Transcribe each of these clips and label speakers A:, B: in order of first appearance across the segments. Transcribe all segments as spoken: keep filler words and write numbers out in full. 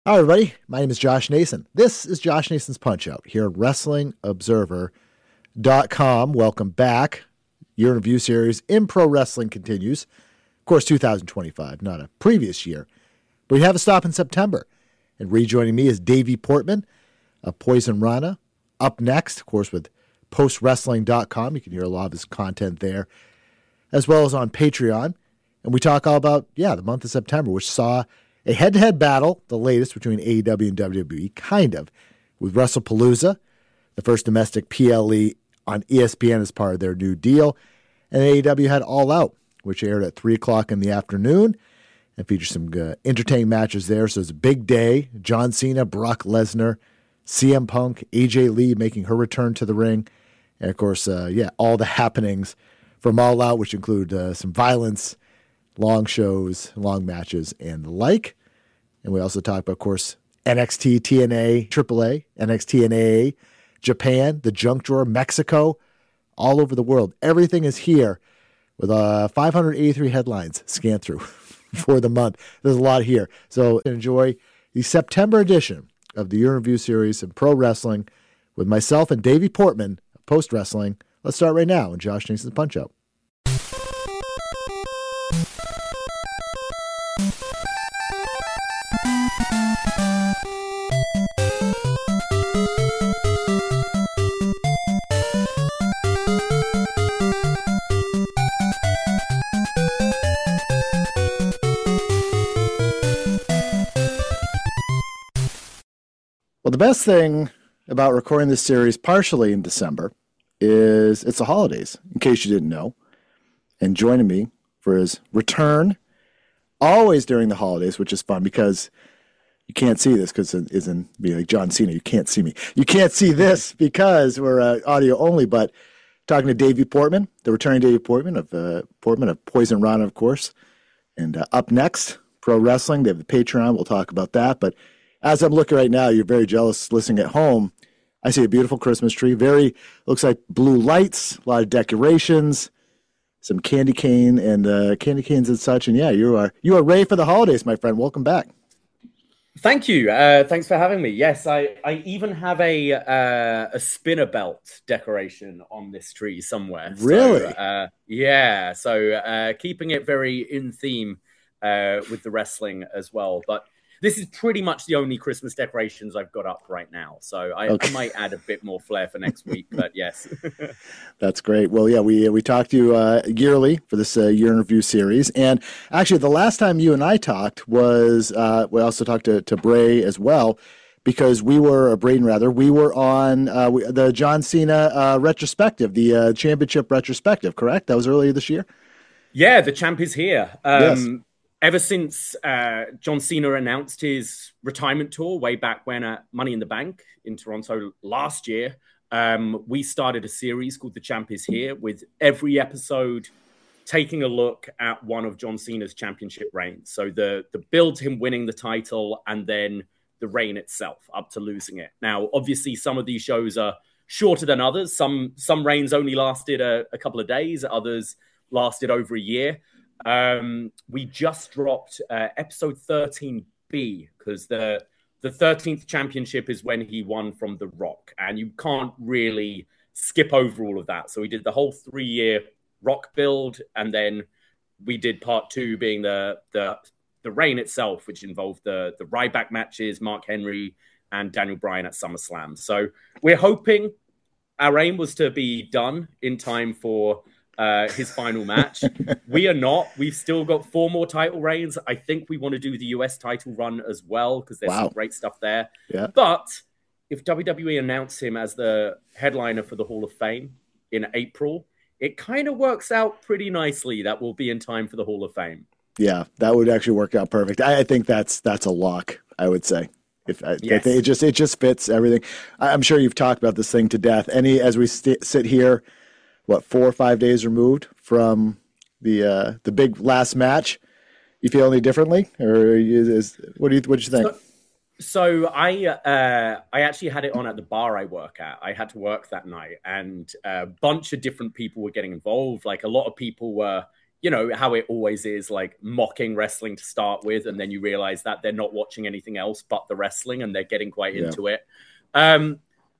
A: Hi, everybody. My name is Josh Nason. This is Josh Nason's Punch Out here at Wrestling Observer dot com. Welcome back. Year in Review series in pro wrestling continues. Of course, two thousand twenty-five, not a previous year. But we have a stop in September. And rejoining me is Davey Portman of Poison Rana. Up next, of course, with Post Wrestling dot com. You can hear a lot of his content there, as well as on Patreon. And we talk all about, yeah, the month of September, which saw a head-to-head battle, the latest between A E W and W W E, kind of, with WrestlePalooza, the first domestic P L E on E S P N as part of their new deal. And A E W had All Out, which aired at three o'clock in the afternoon and featured some uh, entertaining matches there. So it was a big day. John Cena, Brock Lesnar, C M Punk, A J Lee making her return to the ring. And, of course, uh, yeah, all the happenings from All Out, which include uh, some violence, long shows, long matches, and the like. And we also talk about, of course, N X T, T N A, triple A, N X T and A A, Japan, the Junk Drawer, Mexico, all over the world. Everything is here with uh, five hundred eighty-three headlines scanned through for the month. There's a lot here. So enjoy the September edition of the Year in Review series in pro wrestling with myself and Davey Portman of Post Wrestling. Let's start right now in Josh Nason's Punch Out. Well, the best thing about recording this series partially in December is it's the holidays, in case you didn't know. And joining me for his return, always during the holidays, which is fun because you can't see this because it isn't be like John Cena. You can't see me. You can't see this because we're uh, audio only, but talking to Davey Portman, the returning Davey Portman of uh, Portman of Poison Rana, of course. And uh, up next, pro wrestling. They have the Patreon. We'll talk about that. But as I'm looking right now, you're very jealous listening at home. I see a beautiful Christmas tree. Very, looks like blue lights, a lot of decorations, some candy cane and uh, candy canes and such. And yeah, you are you are ready for the holidays, my friend. Welcome back.
B: Thank you. Uh, thanks for having me. Yes, I, I even have a uh, a spinner belt decoration on this tree somewhere.
A: Really?
B: So, uh, yeah. So uh, keeping it very in theme uh, with the wrestling as well. But this is pretty much the only Christmas decorations I've got up right now. So I, okay. I might add a bit more flair for next week, but yes.
A: That's great. Well, yeah, we we talk to you uh, yearly for this uh, Year in Review series. And actually, the last time you and I talked was, uh, we also talked to, to Bray as well, because we were, or Braden rather, we were on uh, we, the John Cena uh, retrospective, the uh, championship retrospective, correct? That was earlier this year?
B: Yeah, the champ is here. Um,
A: yes.
B: Ever since uh, John Cena announced his retirement tour way back when at Money in the Bank in Toronto last year, um, we started a series called The Champ Is Here, with every episode taking a look at one of John Cena's championship reigns. So the, the build to him winning the title and then the reign itself up to losing it. Now, obviously, some of these shows are shorter than others. Some, some reigns only lasted a, a couple of days. Others lasted over a year. Um, we just dropped uh, episode thirteen B because the the thirteenth championship is when he won from The Rock, and you can't really skip over all of that. So we did the whole three year Rock build, and then we did part two being the the the reign itself, which involved the the Ryback matches, Mark Henry and Daniel Bryan at SummerSlam. So we're hoping, our aim was to be done in time for Uh, his final match. We are not. We've still got four more title reigns. I think we want to do the U S title run as well because there's wow. some great stuff there.
A: Yeah.
B: But if W W E announce him as the headliner for the Hall of Fame in April, it kind of works out pretty nicely that we'll be in time for the Hall of Fame.
A: Yeah, that would actually work out perfect. I, I think that's that's a lock, I would say. If I,
B: yes.
A: I think it just it just fits everything. I, I'm sure you've talked about this thing to death. Any as we st- sit here, what, four or five days removed from the uh, the big last match, you feel any differently, or is what do you what do you think?
B: So, so I uh, I actually had it on at the bar I work at. I had to work that night, and a bunch of different people were getting involved. Like a lot of people were you know, how it always is, like mocking wrestling to start with. And then you realize that they're not watching anything else but the wrestling and they're getting quite yeah. into it. Um,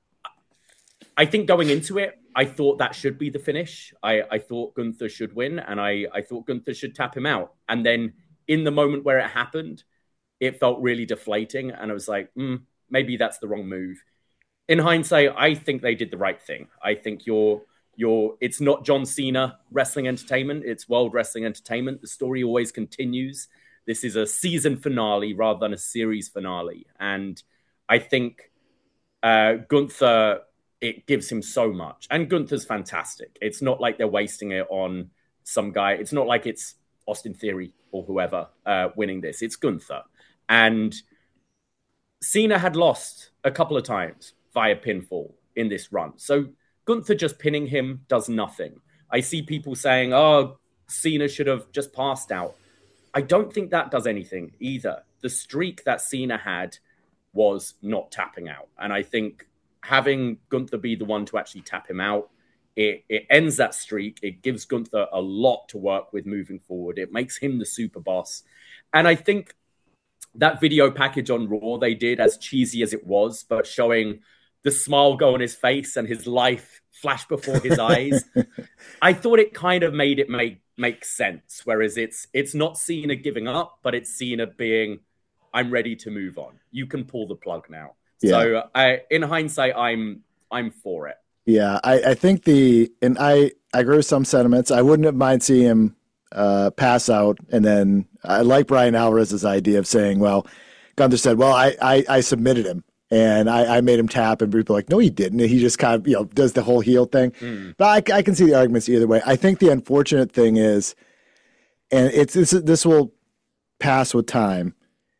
B: I think going into it, I thought that should be the finish. I, I thought Gunther should win, and I, I thought Gunther should tap him out. And then in the moment where it happened, it felt really deflating. And I was like, mm, maybe that's the wrong move. In hindsight, I think they did the right thing. I think you're, you're, it's not John Cena wrestling entertainment. It's World Wrestling Entertainment. The story always continues. This is a season finale rather than a series finale. And I think uh, Gunther... it gives him so much. And Gunther's fantastic. It's not like they're wasting it on some guy. It's not like it's Austin Theory or whoever uh, winning this. It's Gunther. And Cena had lost a couple of times via pinfall in this run. So Gunther just pinning him does nothing. I see people saying, oh, Cena should have just passed out. I don't think that does anything either. The streak that Cena had was not tapping out. And I think having Gunther be the one to actually tap him out, it, it ends that streak. It gives Gunther a lot to work with moving forward. It makes him the super boss. And I think that video package on Raw they did, as cheesy as it was, but showing the smile go on his face and his life flash before his eyes, I thought it kind of made it make, make sense. Whereas it's it's not Cena giving up, but it's Cena being, I'm ready to move on. You can pull the plug now. Yeah. So I, in hindsight, I'm I'm for it.
A: Yeah, I, I think the and I, I agree with some sentiments. I wouldn't have mind seeing him uh, pass out, and then I like Brian Alvarez's idea of saying, "Well, Gunther said, well, I I, I submitted him and I, I made him tap," and people are like, "No, he didn't." And he just kind of you know does the whole heel thing. Mm. But I, I can see the arguments either way. I think the unfortunate thing is, and it's this this will pass with time,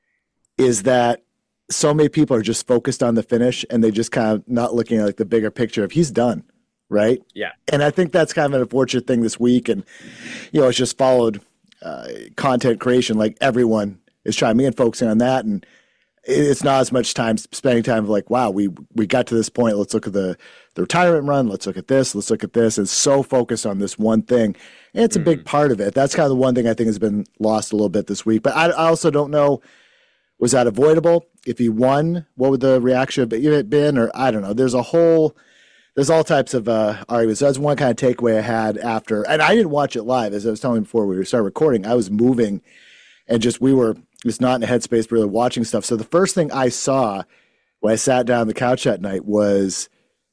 A: is that so many people are just focused on the finish and they just kind of not looking at like the bigger picture of he's done. Right.
B: Yeah.
A: And I think that's kind of an unfortunate thing this week. And, you know, it's just followed uh, content creation. Like everyone is trying me and focusing on that. And it's not as much time spending time of like, wow, we, we got to this point. Let's look at the, the retirement run. Let's look at this. Let's look at this. It's so focused on this one thing. And it's mm. a big part of it. That's kind of the one thing I think has been lost a little bit this week. But I, I also don't know, was that avoidable? If he won, what would the reaction have been? Or I don't know. There's a whole, there's all types of uh, arguments. That's one kind of takeaway I had after, and I didn't watch it live. As I was telling you before we started recording, I was moving and just, we were just not in a headspace really watching stuff. So the first thing I saw when I sat down on the couch that night was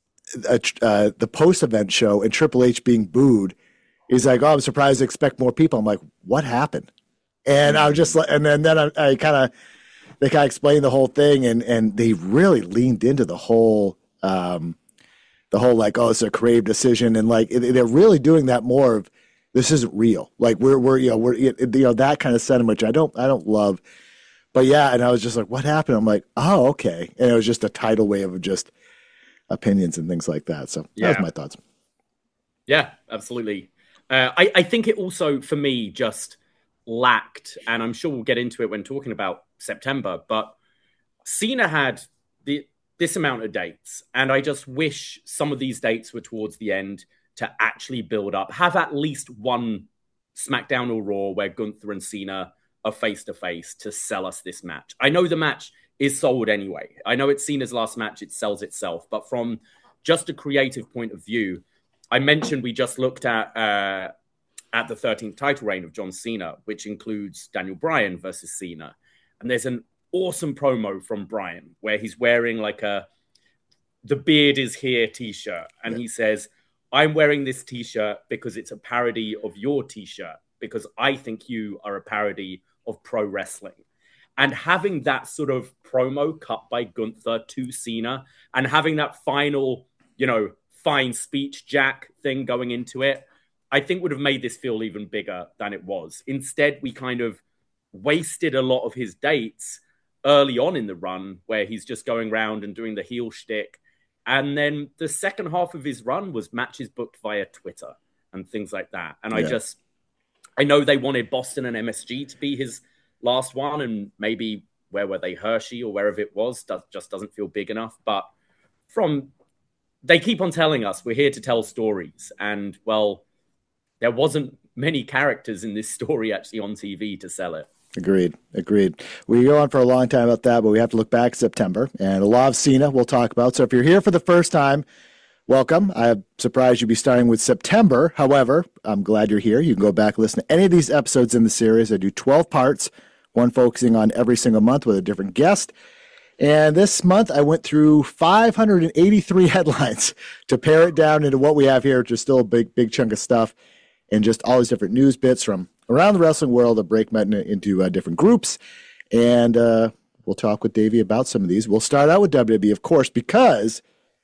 A: a, uh, the post-event show and Triple H being booed. He's like, oh, I'm surprised to expect more people. I'm like, what happened? And I was just like, and then, then I, I kind of, they kind of explained the whole thing, and and they really leaned into the whole, um, the whole like, oh, it's a creative decision, and like they're really doing that more of this isn't real. Like we're we're you know we're you know that kind of sentiment, which I don't I don't love, but yeah. And I was just like, what happened? I'm like, oh, okay, and it was just a tidal wave of just opinions and things like that. So
B: yeah.
A: that was my thoughts.
B: Yeah, absolutely. Uh, I I think it also for me just lacked, and I'm sure we'll get into it when talking about September, but Cena had the this amount of dates, and I just wish some of these dates were towards the end to actually build up, have at least one SmackDown or Raw where Gunther and Cena are face to face to sell us this match. I know the match is sold anyway. I know it's Cena's last match, it sells itself, but from just a creative point of view, I mentioned we just looked at uh, at the thirteenth title reign of John Cena, which includes Daniel Bryan versus Cena. And there's an awesome promo from Bryan where he's wearing like a "The Beard is Here" t-shirt. And he says, I'm wearing this t-shirt because it's a parody of your t-shirt, because I think you are a parody of pro wrestling. And having that sort of promo cut by Gunther to Cena and having that final, you know, fine speech Jack thing going into it, I think would have made this feel even bigger than it was. Instead, we kind of wasted a lot of his dates early on in the run where he's just going around and doing the heel shtick. And then the second half of his run was matches booked via Twitter and things like that. And yeah. I just, I know they wanted Boston and M S G to be his last one, and maybe where were they, Hershey or wherever it was, does, just doesn't feel big enough. But from, they keep on telling us we're here to tell stories. And well, there wasn't many characters in this story actually on T V to sell it.
A: Agreed. Agreed. We go on for a long time about that, but we have to look back September and a lot of Cena we'll talk about. So if you're here for the first time, welcome. I'm surprised you'd be starting with September. However, I'm glad you're here. You can go back and listen to any of these episodes in the series. I do twelve parts, one focusing on every single month with a different guest. And this month I went through five hundred eighty-three headlines to pare it down into what we have here, which is still a big, big chunk of stuff, and just all these different news bits from around the wrestling world that break them into uh, different groups. And uh, we'll talk with Davey about some of these. We'll start out with W W E, of course, because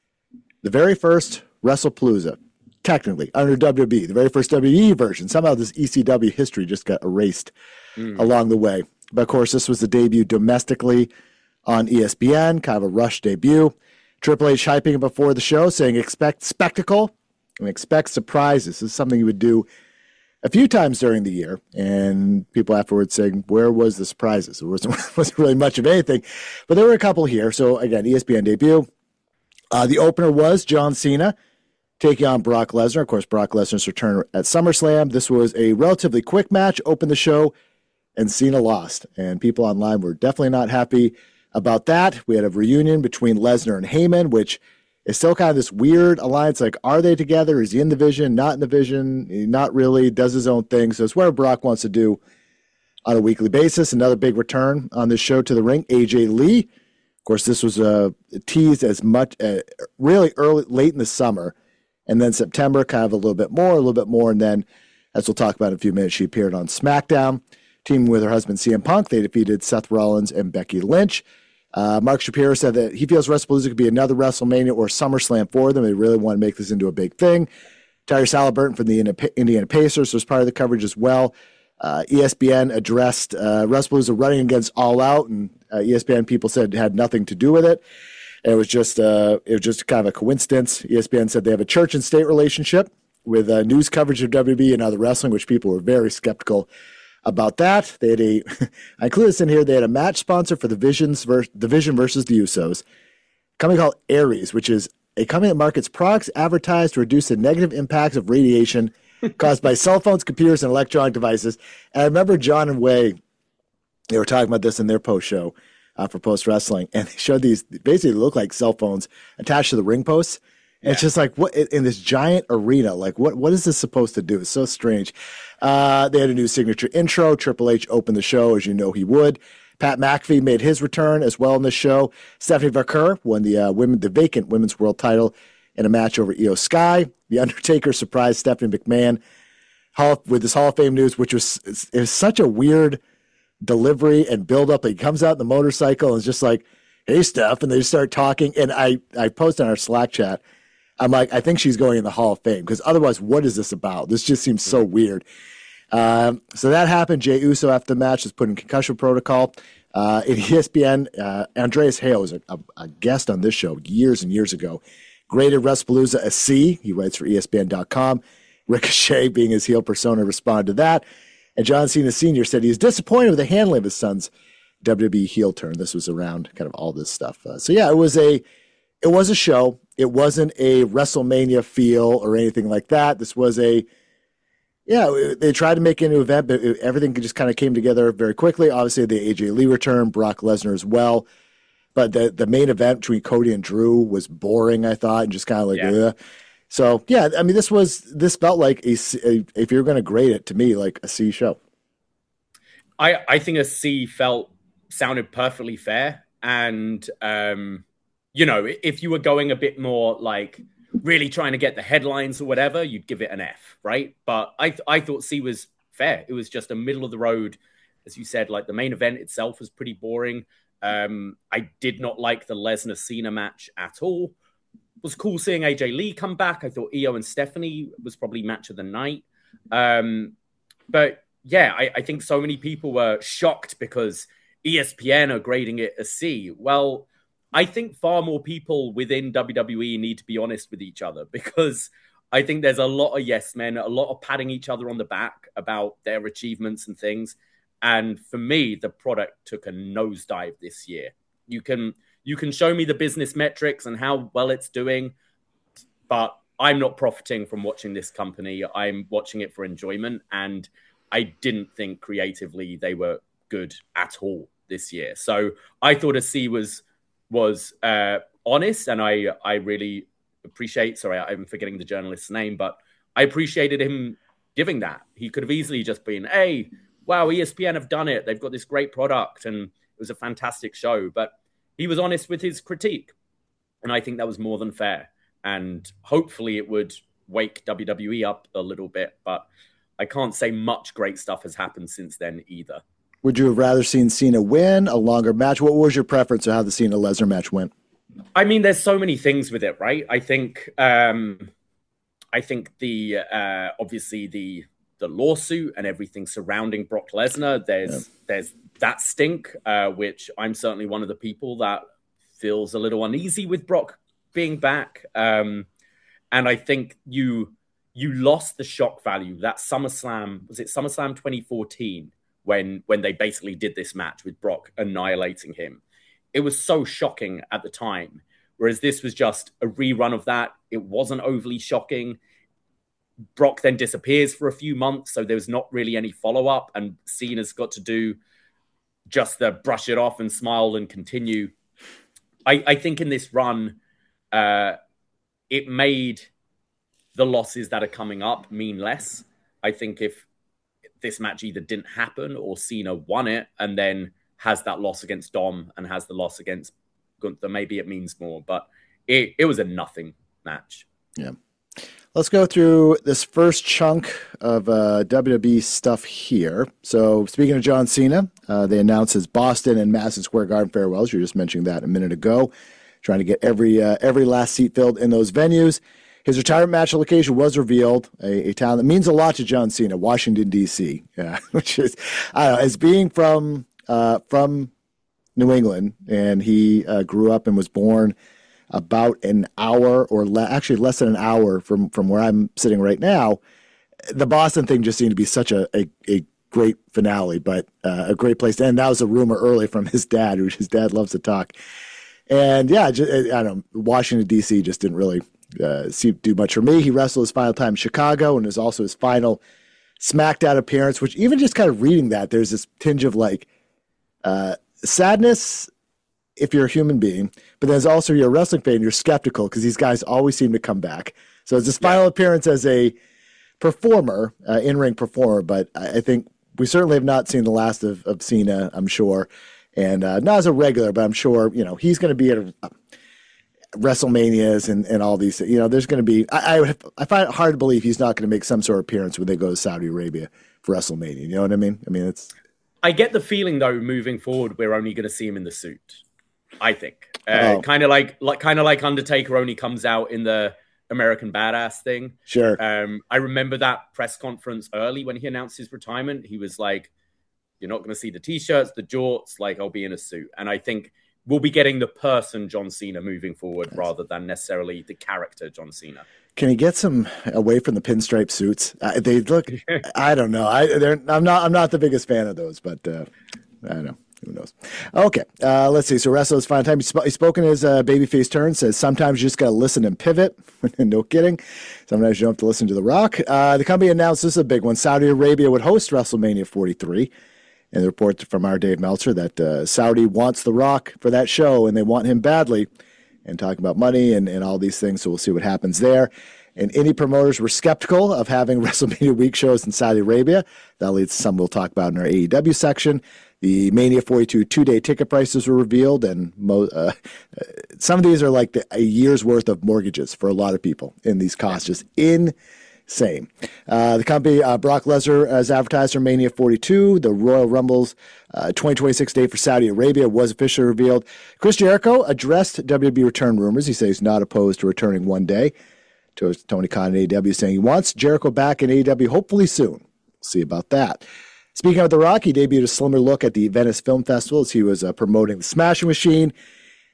A: the very first WrestlePalooza, technically, under W W E, the very first W W E version, somehow this E C W history just got erased mm. along the way. But, of course, this was the debut domestically on E S P N, kind of a rush debut. Triple H hyping it before the show, saying expect spectacle and expect surprises. This is something he would do a few times during the year, and people afterwards saying, where was the surprises? There wasn't, wasn't really much of anything, but there were a couple here. So, again, E S P N debut. Uh, the opener was John Cena taking on Brock Lesnar. Of course, Brock Lesnar's return at SummerSlam. This was a relatively quick match, opened the show, and Cena lost. And people online were definitely not happy about that. We had a reunion between Lesnar and Heyman, which is still kind of this weird alliance. Like, are they together? Is he in the vision? Not in the vision? Not really. Does his own thing. So it's whatever Brock wants to do on a weekly basis. Another big return on this show to the ring, A J Lee. Of course, this was uh, teased as much, uh, really early, late in the summer. And then September, kind of a little bit more, a little bit more. And then, as we'll talk about in a few minutes, she appeared on SmackDown, teaming with her husband C M Punk. They defeated Seth Rollins and Becky Lynch. Uh, Mark Shapiro said that he feels WrestlePalooza could be another WrestleMania or SummerSlam for them. They really want to make this into a big thing. Tyrese Halliburton from the Indiana Pacers was part of the coverage as well. Uh, E S P N addressed uh, WrestlePalooza running against All Out, and uh, E S P N people said it had nothing to do with it. And it was just uh, it was just kind of a coincidence. E S P N said they have a church and state relationship with uh, news coverage of W W E and other wrestling, which people were very skeptical about that. They had a, I included this in here, they had a match sponsor for the Visions vers- the Vision versus the Usos, a company called Aries, which is a company that markets products advertised to reduce the negative impacts of radiation caused by cell phones, computers, and electronic devices. And I remember John and Way, they were talking about this in their post show uh, for Post Wrestling, and they showed these, basically look like cell phones attached to the ring posts. And yeah. It's just like, what in this giant arena, like what what is this supposed to do? It's so strange. Uh, they had a new signature intro. Triple H opened the show, as you know he would. Pat McAfee made his return as well in the show. Stephanie Vaquer won the uh, women, the vacant women's world title in a match over Io Sky. The Undertaker surprised Stephanie McMahon Hall, with this Hall of Fame news, which was it was such a weird delivery and build-up. He comes out in the motorcycle and is just like, hey, Steph, and they just start talking. And I, I posted on our Slack chat, I'm like, I think she's going in the Hall of Fame, because otherwise, what is this about? This just seems so weird. Um, so that happened. Jey Uso, after the match, was put in concussion protocol. Uh, in E S P N, uh, Andreas Hale was a, a, a guest on this show years and years ago. Graded WrestlePalooza a C. He writes for E S P N dot com. Ricochet, being his heel persona, responded to that. And John Cena Senior said he was disappointed with the handling of his son's W W E heel turn. This was around kind of all this stuff. Uh, so yeah, it was a it was a show. It wasn't a WrestleMania feel or anything like that. This was a yeah. They tried to make it an event, but it, everything just kind of came together very quickly. Obviously, the A J Lee return, Brock Lesnar as well. But the the main event between Cody and Drew was boring, I thought, and just kind of like, yeah. Ugh. So yeah, I mean, this was this felt like a, a if you're going to grade it to me, like a C show.
B: I I think a C felt sounded perfectly fair, and um, you know, if you were going a bit more like really trying to get the headlines or whatever, you'd give it an F, right? But I I thought C was fair. It was just a middle of the road, as you said. Like the main event itself was pretty boring. Um, I did not like the Lesnar Cena match at all. It was cool seeing A J Lee come back. I thought Io and Stephanie was probably match of the night. Um, but yeah, I, I think so many people were shocked because E S P N are grading it a C. Well, I think far more people within W W E need to be honest with each other, because I think there's a lot of yes men, a lot of patting each other on the back about their achievements and things. And for me, the product took a nosedive this year. You can you can show me the business metrics and how well it's doing, but I'm not profiting from watching this company. I'm watching it for enjoyment. And I didn't think creatively they were good at all this year. So I thought A C was was uh, honest, and I I really appreciate. Sorry, I'm forgetting the journalist's name, but I appreciated him giving that. He could have easily just been, "Hey, wow, E S P N have done it. They've got this great product, and it was a fantastic show." But he was honest with his critique, and I think that was more than fair. And hopefully, it would wake W W E up a little bit. But I can't say much great stuff has happened since then either.
A: Would you have rather seen Cena win, a longer match? What was your preference of how the Cena-Lesnar match went?
B: I mean, there's so many things with it, right? I think, um, I think the uh, obviously the the lawsuit and everything surrounding Brock Lesnar. There's yeah. there's that stink, uh, which I'm certainly one of the people that feels a little uneasy with Brock being back. Um, and I think you you lost the shock value. That SummerSlam, was it SummerSlam twenty fourteen? When when they basically did this match with Brock annihilating him. It was so shocking at the time, whereas this was just a rerun of that. It wasn't overly shocking. Brock then disappears for a few months, so there was not really any follow-up, and Cena's got to do just the brush it off and smile and continue. I, I think in this run, uh, it made the losses that are coming up mean less. I think if this match either didn't happen or Cena won it and then has that loss against Dom and has the loss against Gunther, maybe it means more, but it, it was a nothing match.
A: Yeah. Let's go through this first chunk of uh, W W E stuff here. So speaking of John Cena, uh, they announced his Boston and Madison Square Garden farewells. You were just mentioning that a minute ago, trying to get every, uh, every last seat filled in those venues. His retirement match location was revealed, a, a town that means a lot to John Cena, Washington, D C, yeah, which is, I don't know, as being from uh, from New England, and he uh, grew up and was born about an hour or le- actually less than an hour from, from where I'm sitting right now. The Boston thing just seemed to be such a, a, a great finale, but uh, a great place to end. That was a rumor early from his dad, who his dad loves to talk. And yeah, just, I don't know, Washington, D C just didn't really Uh, see, do much for me. He wrestled his final time in Chicago, and it was also his final SmackDown appearance, which even just kind of reading that, there's this tinge of like uh, sadness if you're a human being, but there's also you're a wrestling fan, you're skeptical because these guys always seem to come back. So it's his final yeah. appearance as a performer, uh, in-ring performer, but I, I think we certainly have not seen the last of, of Cena, I'm sure, and uh, not as a regular, but I'm sure, you know, he's going to be at a, a WrestleManias and, and all these, you know, there's going to be, I, I I find it hard to believe he's not going to make some sort of appearance when they go to Saudi Arabia for WrestleMania. You know what I mean? I mean, it's.
B: I get the feeling though, moving forward, we're only going to see him in the suit. I think uh, oh. kind of like, like, kind of like Undertaker only comes out in the American Badass thing.
A: Sure.
B: Um, I remember that press conference early when he announced his retirement. He was like, "You're not going to see the t-shirts, the jorts. Like, I'll be in a suit." And I think we'll be getting the person John Cena moving forward nice. rather than necessarily the character John Cena.
A: Can he get some away from the pinstripe suits? Uh, they look, I don't know. I, I'm not, I'm not the biggest fan of those, but uh, I don't know. Who knows? Okay. Uh, let's see. So Wrestler's final time. He, sp- he spoke in his uh, babyface turn, says sometimes you just got to listen and pivot. No kidding. Sometimes you don't have to listen to The Rock. Uh, the company announced, this is a big one, Saudi Arabia would host WrestleMania forty-three. And the report from our Dave Meltzer that uh, Saudi wants The Rock for that show, and they want him badly, and talking about money and, and all these things. So we'll see what happens there. And indie promoters were skeptical of having WrestleMania week shows in Saudi Arabia. That leads to some we'll talk about in our A E W section. The Mania forty-two two-day ticket prices were revealed, and mo- uh, some of these are like the, a year's worth of mortgages for a lot of people in these costs. Just in Same. Uh, the company, uh, Brock Lesnar, as advertised for Mania forty-two. The Royal Rumble's uh, twenty twenty-six date for Saudi Arabia was officially revealed. Chris Jericho addressed W W E return rumors. He says he's not opposed to returning one day. To Tony Khan in A E W saying he wants Jericho back in A E W hopefully soon. We'll see about that. Speaking of The Rock, he debuted a slimmer look at the Venice Film Festival as he was uh, promoting The Smashing Machine.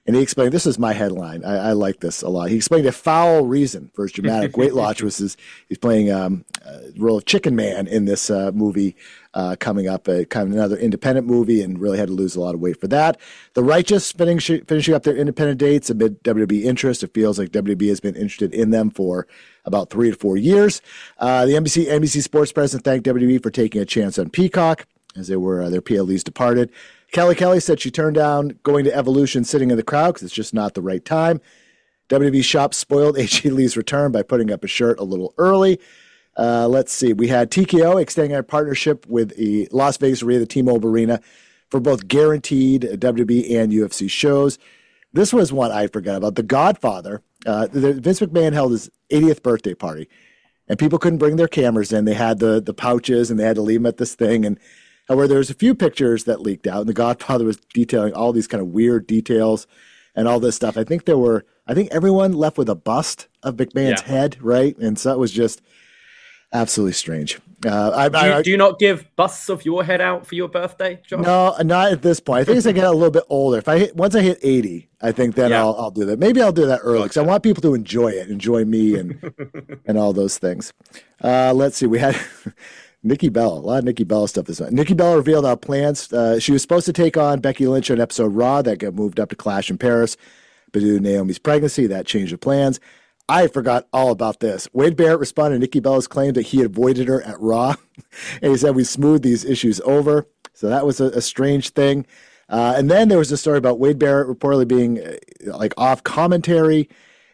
A: And he explained, this is my headline. I, I like this a lot. He explained a foul reason for his dramatic weight loss was his, he's playing um, a role of Chicken Man in this uh, movie uh, coming up, uh, kind of another independent movie, and really had to lose a lot of weight for that. The Righteous finishing, finishing up their independent dates amid W W E interest. It feels like W W E has been interested in them for about three to four years. Uh, the N B C N B C Sports president thanked W W E for taking a chance on Peacock as they were uh, their P L Es departed. Kelly Kelly said she turned down going to Evolution sitting in the crowd because it's just not the right time. W W E Shop spoiled A J Lee's return by putting up a shirt a little early. Uh, let's see. We had T K O extending our partnership with the Las Vegas Arena, the T-Mobile Arena, for both guaranteed W W E and U F C shows. This was one I forgot about. The Godfather. Uh, the, Vince McMahon held his eightieth birthday party, and people couldn't bring their cameras in. They had the the pouches, and they had to leave them at this thing. And however, there was a few pictures that leaked out, and The Godfather was detailing all these kind of weird details and all this stuff. I think there were, I think everyone left with a bust of McMahon's yeah. head, right? And so it was just absolutely strange. Uh, I,
B: do, you,
A: I,
B: do you not give busts of your head out for your birthday, John?
A: No, not at this point. I think as I get a little bit older, if I hit, once I hit eighty, I think then yeah. I'll I'll do that. Maybe I'll do that early because gotcha. I want people to enjoy it, enjoy me, and and all those things. Uh, let's see. We had Nikki Bella, a lot of Nikki Bella stuff this month. Nikki Bella revealed our plans. Uh, she was supposed to take on Becky Lynch on episode Raw that got moved up to Clash in Paris, but due to Naomi's pregnancy, that changed the plans. I forgot all about this. Wade Barrett responded to Nikki Bella's claim that he avoided her at Raw, and he said we smoothed these issues over. So that was a, a strange thing. Uh, and then there was a story about Wade Barrett reportedly being uh, like off commentary,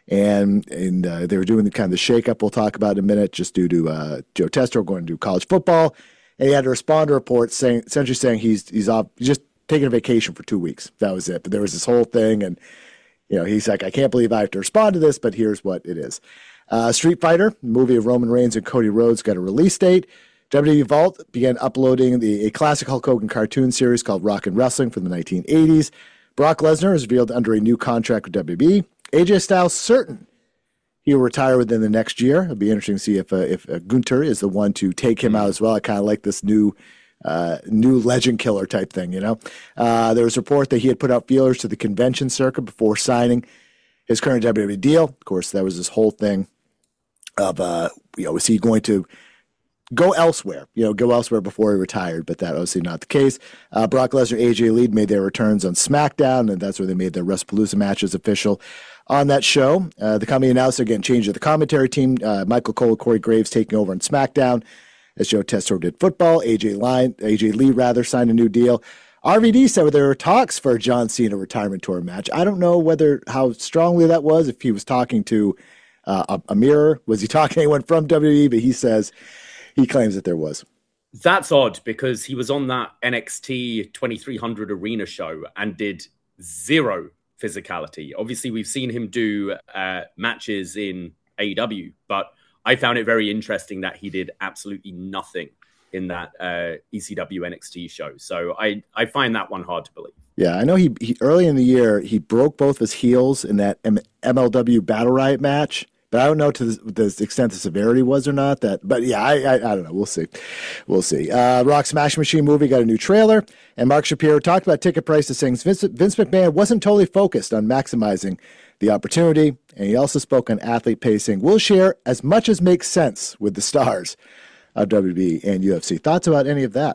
A: and and uh, they were doing the kind of the shakeup we'll talk about in a minute, just due to uh, Joe Testro going to do college football, and he had to respond to reports saying essentially saying he's he's off, he's just taking a vacation for two weeks. That was it. But there was this whole thing, and you know, he's like, I can't believe I have to respond to this, but here's what it is. Uh, Street Fighter, movie of Roman Reigns and Cody Rhodes, got a release date. W W E Vault began uploading the a classic Hulk Hogan cartoon series called Rock and Wrestling from the nineteen eighties. Brock Lesnar is revealed under a new contract with W W E. A J Styles certain he will retire within the next year. It'll be interesting to see if uh, if uh, Gunther is the one to take him out as well. I kind of like this new Uh, new legend killer type thing, you know. Uh, there was a report that he had put out feelers to the convention circuit before signing his current W W E deal. Of course, there was this whole thing of, uh, you know, was he going to go elsewhere, you know, go elsewhere before he retired, but that obviously not the case. Uh, Brock Lesnar, A J Lee made their returns on SmackDown, and that's where they made their WrestlePalooza matches official on that show. Uh, the company announced they're getting changed to the commentary team. Uh, Michael Cole, Corey Graves taking over on SmackDown, as Joe Testro did football. A J Line, A J Lee rather signed a new deal. R V D said there were talks for a John Cena retirement tour match. I don't know whether how strongly that was. If he was talking to uh, a, a mirror, was he talking to anyone from W W E? But he says he claims that there was.
B: That's odd because he was on that N X T twenty-three hundred arena show and did zero physicality. Obviously, we've seen him do uh, matches in A E W, but I found it very interesting that he did absolutely nothing in that uh, E C W N X T show. So I, I find that one hard to believe.
A: Yeah, I know he, he early in the year, he broke both his heels in that M- MLW Battle Riot match, but I don't know to the, the extent the severity was or not. That, But yeah, I, I I don't know. We'll see. We'll see. Uh, Rock Smash Machine movie got a new trailer, and Mark Shapiro talked about ticket prices, saying Vince, Vince McMahon wasn't totally focused on maximizing the opportunity, and he also spoke on athlete pacing. We'll share as much as makes sense with the stars of W W E and U F C. Thoughts about any of that?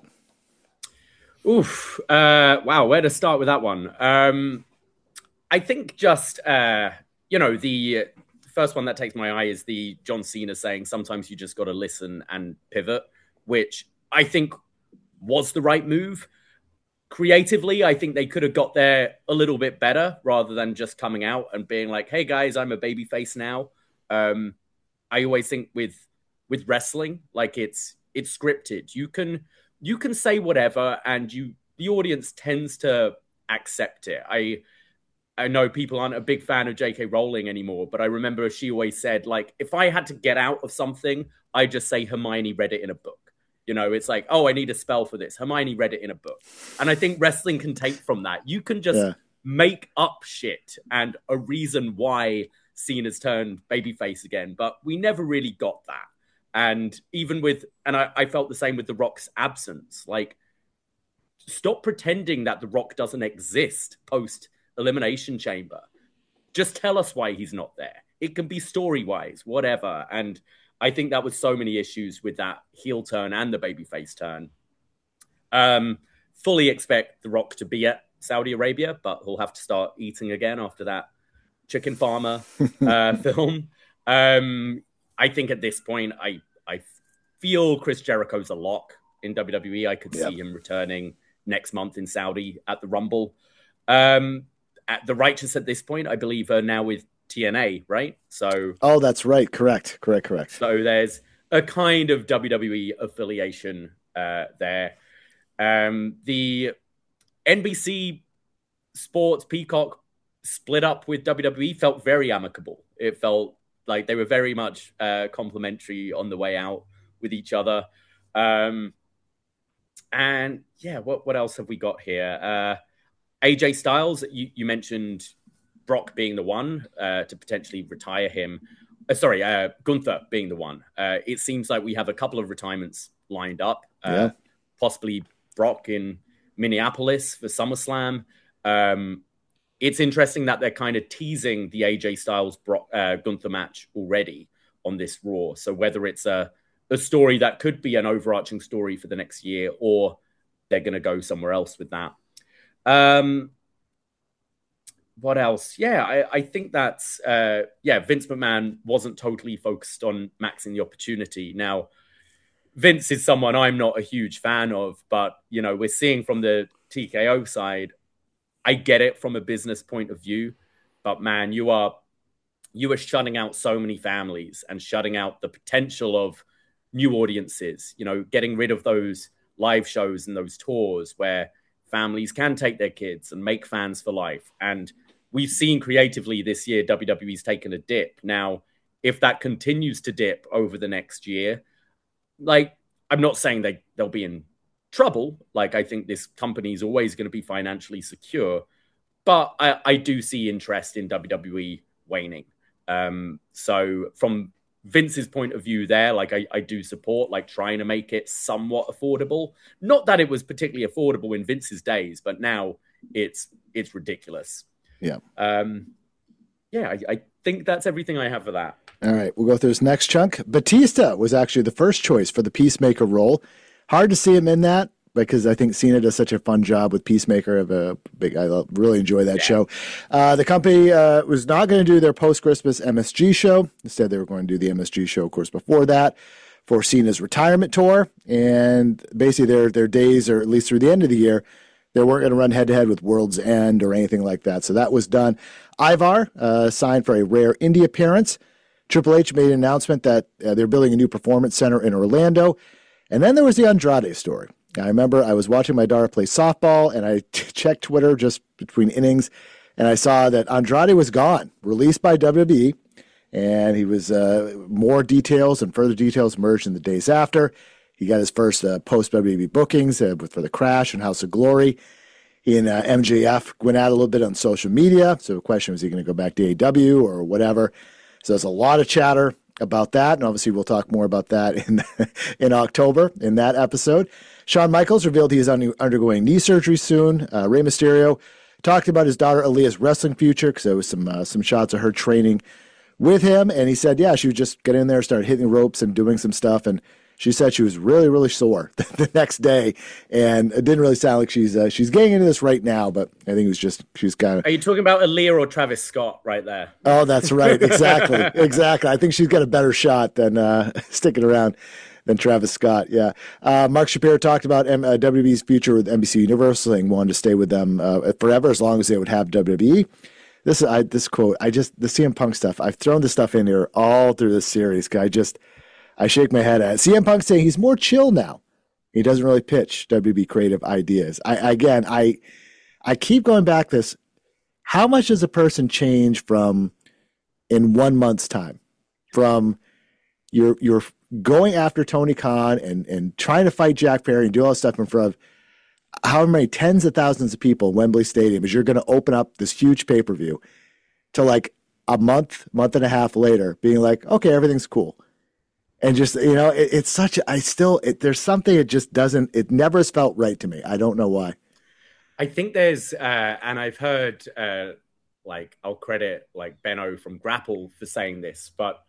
B: Oof. Uh, wow, where to start with that one? Um, I think just, uh, you know, the first one that takes my eye is the John Cena saying sometimes you just got to listen and pivot, which I think was the right move. Creatively, I think they could have got there a little bit better rather than just coming out and being like, hey guys, I'm a babyface now. Um, I always think with with wrestling, like it's it's scripted. You can you can say whatever and you the audience tends to accept it. I I know people aren't a big fan of J K Rowling anymore, but I remember she always said, like, if I had to get out of something, I just say Hermione read it in a book. You know, it's like, oh, I need a spell for this. Hermione read it in a book. And I think wrestling can take from that. You can just yeah. make up shit and a reason why Cena's turned babyface again. But we never really got that. And even with, and I, I felt the same with The Rock's absence. Like, stop pretending that The Rock doesn't exist post Elimination Chamber. Just tell us why he's not there. It can be story-wise, whatever. And I think that was so many issues with that heel turn and the babyface turn. Um, fully expect The Rock to be at Saudi Arabia, but he'll have to start eating again after that Chicken Farmer uh, film. Um, I think at this point, I I feel Chris Jericho's a lock in W W E. I could yep. see him returning next month in Saudi at the Rumble. Um, at the Righteous at this point, I believe, are now with T N A, right? So,
A: oh, that's right. Correct. Correct. Correct.
B: So there's a kind of W W E affiliation uh, there. Um, the N B C Sports Peacock split up with W W E felt very amicable. It felt like they were very much uh, complimentary on the way out with each other. Um, and yeah, what what else have we got here? Uh, A J Styles, you, you mentioned Brock being the one uh, to potentially retire him. Uh, sorry, uh, Gunther being the one. Uh, it seems like we have a couple of retirements lined up. Uh, yeah. Possibly Brock in Minneapolis for SummerSlam. Um, it's interesting that they're kind of teasing the A J Styles Brock, uh, Gunther match already on this Raw. So whether it's a, a story that could be an overarching story for the next year, or they're going to go somewhere else with that. Um, what else? Yeah, I, I think that's, uh, yeah, Vince McMahon wasn't totally focused on maxing the opportunity. Now, Vince is someone I'm not a huge fan of, but, you know, we're seeing from the T K O side, I get it from a business point of view, but man, you are, you are shutting out so many families and shutting out the potential of new audiences, you know, getting rid of those live shows and those tours where families can take their kids and make fans for life. And we've seen creatively this year, W W E's taken a dip. Now, if that continues to dip over the next year, like, I'm not saying they, they'll be in trouble. Like, I think this company is always going to be financially secure, but I, I do see interest in W W E waning. Um, so from Vince's point of view there, like I, I do support like trying to make it somewhat affordable. Not that it was particularly affordable in Vince's days, but now it's it's ridiculous.
A: Yeah.
B: Um, yeah, I, I think that's everything I have for that.
A: All right, we'll go through this next chunk. Batista was actually the first choice for the Peacemaker role. Hard to see him in that, because I think Cena does such a fun job with Peacemaker. Of a big, I really enjoy that yeah. show. Uh, the company uh, was not going to do their post-Christmas M S G show. Instead, they were going to do the M S G show, of course, before that for Cena's retirement tour. And basically, their their days, or at least through the end of the year, they weren't going to run head-to-head with World's End or anything like that. So that was done. Ivar uh, signed for a rare indie appearance. Triple H made an announcement that uh, they're building a new performance center in Orlando. And then there was the Andrade story. I remember I was watching my daughter play softball, and I t- checked Twitter just between innings, and I saw that Andrade was gone, released by W W E, and he was uh, more details and further details emerged in the days after. He got his first uh, post-W W E bookings uh, for the Crash and House of Glory. He and uh, M J F went out a little bit on social media, so the question was, he going to go back to A E W or whatever? So there's a lot of chatter about that, and obviously we'll talk more about that in in October in that episode. Shawn Michaels revealed he is under, undergoing knee surgery soon. Uh, Rey Mysterio talked about his daughter Aaliyah's wrestling future, because there was some uh, some shots of her training with him, and he said, yeah, she would just get in there, start hitting ropes and doing some stuff, and she said she was really, really sore the next day, and it didn't really sound like she's uh, she's getting into this right now, but I think it was just, she's kind of...
B: Are you talking about Aaliyah or Travis Scott right there?
A: Oh, that's right. Exactly. Exactly. I think she's got a better shot than uh, sticking around than Travis Scott. Yeah. Uh, Mark Shapiro talked about M- uh, W W E's future with N B C Universal, saying wanted to stay with them uh, forever, as long as they would have W W E. This, I, this quote, I just, the C M Punk stuff, I've thrown this stuff in here all through this series, because I just... I shake my head at it. C M Punk saying he's more chill now. He doesn't really pitch W W E creative ideas. I again, I I keep going back this. How much does a person change from in one month's time? From you're you're going after Tony Khan and and trying to fight Jack Perry and do all this stuff in front of how many tens of thousands of people in Wembley Stadium, as you're going to open up this huge pay-per-view, to like a month, month and a half later, being like, okay, everything's cool. And just, you know, it, it's such, I still, it, there's something, it just doesn't, it never has felt right to me. I don't know why.
B: I think there's, uh, and I've heard, uh, like, I'll credit like Benno from Grapple for saying this, but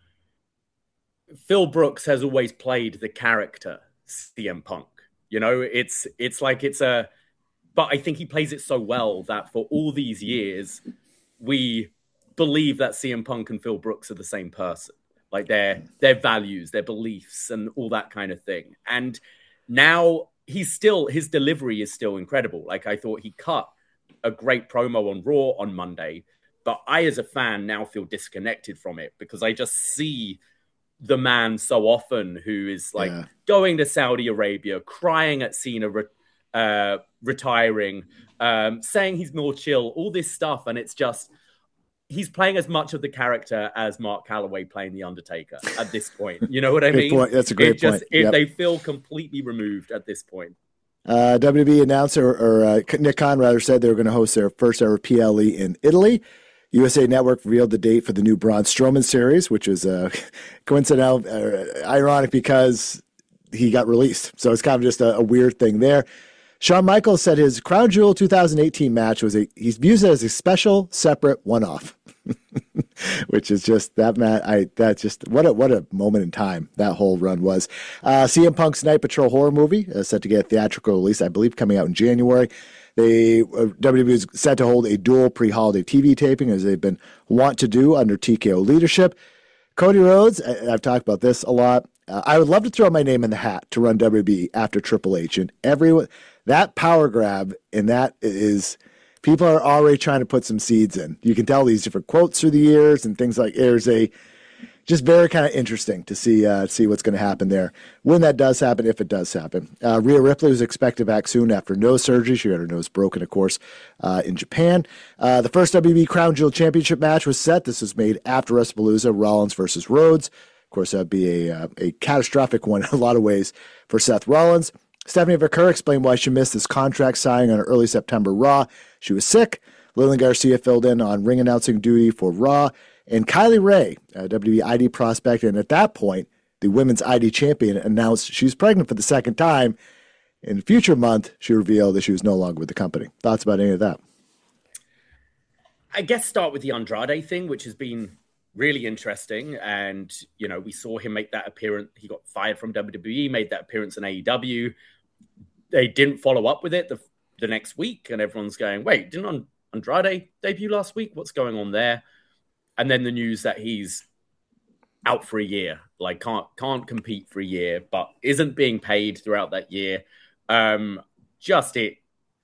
B: Phil Brooks has always played the character C M Punk. You know, it's it's like it's a, but I think he plays it so well that for all these years, we believe that C M Punk and Phil Brooks are the same person, like their their values, their beliefs, and all that kind of thing. And now he's still, his delivery is still incredible. Like I thought he cut a great promo on Raw on Monday, but I as a fan now feel disconnected from it because I just see the man so often who is like yeah. going to Saudi Arabia, crying at Cena re- uh, retiring, um, saying he's more chill, all this stuff. And it's just, he's playing as much of the character as Mark Calloway playing The Undertaker at this point. You know what I mean?
A: Point. That's a great
B: it just,
A: point.
B: If
A: yep.
B: they feel completely removed at this point.
A: Uh, W W E announced, or, or uh, Nick Khan rather said they were going to host their first ever P L E in Italy. U S A Network revealed the date for the new Braun Strowman series, which is uh, coincidental, uh, ironic because he got released. So it's kind of just a, a weird thing there. Shawn Michaels said his Crown Jewel two thousand eighteen match was a, he's views it as a special, separate one-off, which is just that man. I that's just what a what a moment in time that whole run was. Uh, C M Punk's Night Patrol horror movie is set to get a theatrical release, I believe, coming out in January. They uh, W W E is set to hold a dual pre-holiday T V taping, as they've been wont to do under T K O leadership. Cody Rhodes, I, I've talked about this a lot. Uh, I would love to throw my name in the hat to run W W E after Triple H, and everyone that power grab, and that is people are already trying to put some seeds in. You can tell these different quotes through the years and things like there's a just very kind of interesting to see uh, see what's going to happen there when that does happen, if it does happen. Uh, Rhea Ripley was expected back soon after nose surgery. She got her nose broken, of course, uh, in Japan. Uh, the first W W E Crown Jewel Championship match was set. This was made after WrestlePalooza, Rollins versus Rhodes. Of course, that would be a, uh, a catastrophic one in a lot of ways for Seth Rollins. Stephanie Vaquer explained why she missed this contract signing on her early September Raw. She was sick. Lillian Garcia filled in on ring announcing duty for Raw. And Kylie Ray, a W W E I D prospect, and at that point, the women's I D champion, announced she's pregnant for the second time. In a future month, she revealed that she was no longer with the company. Thoughts about any of that?
B: I guess start with the Andrade thing, which has been really interesting. And, you know, we saw him make that appearance. He got fired from W W E, made that appearance in A E W. They didn't follow up with it the, the next week. And everyone's going, wait, didn't Andrade debut last week? What's going on there? And then the news that he's out for a year, like can't can't compete for a year, but isn't being paid throughout that year. Um, just it,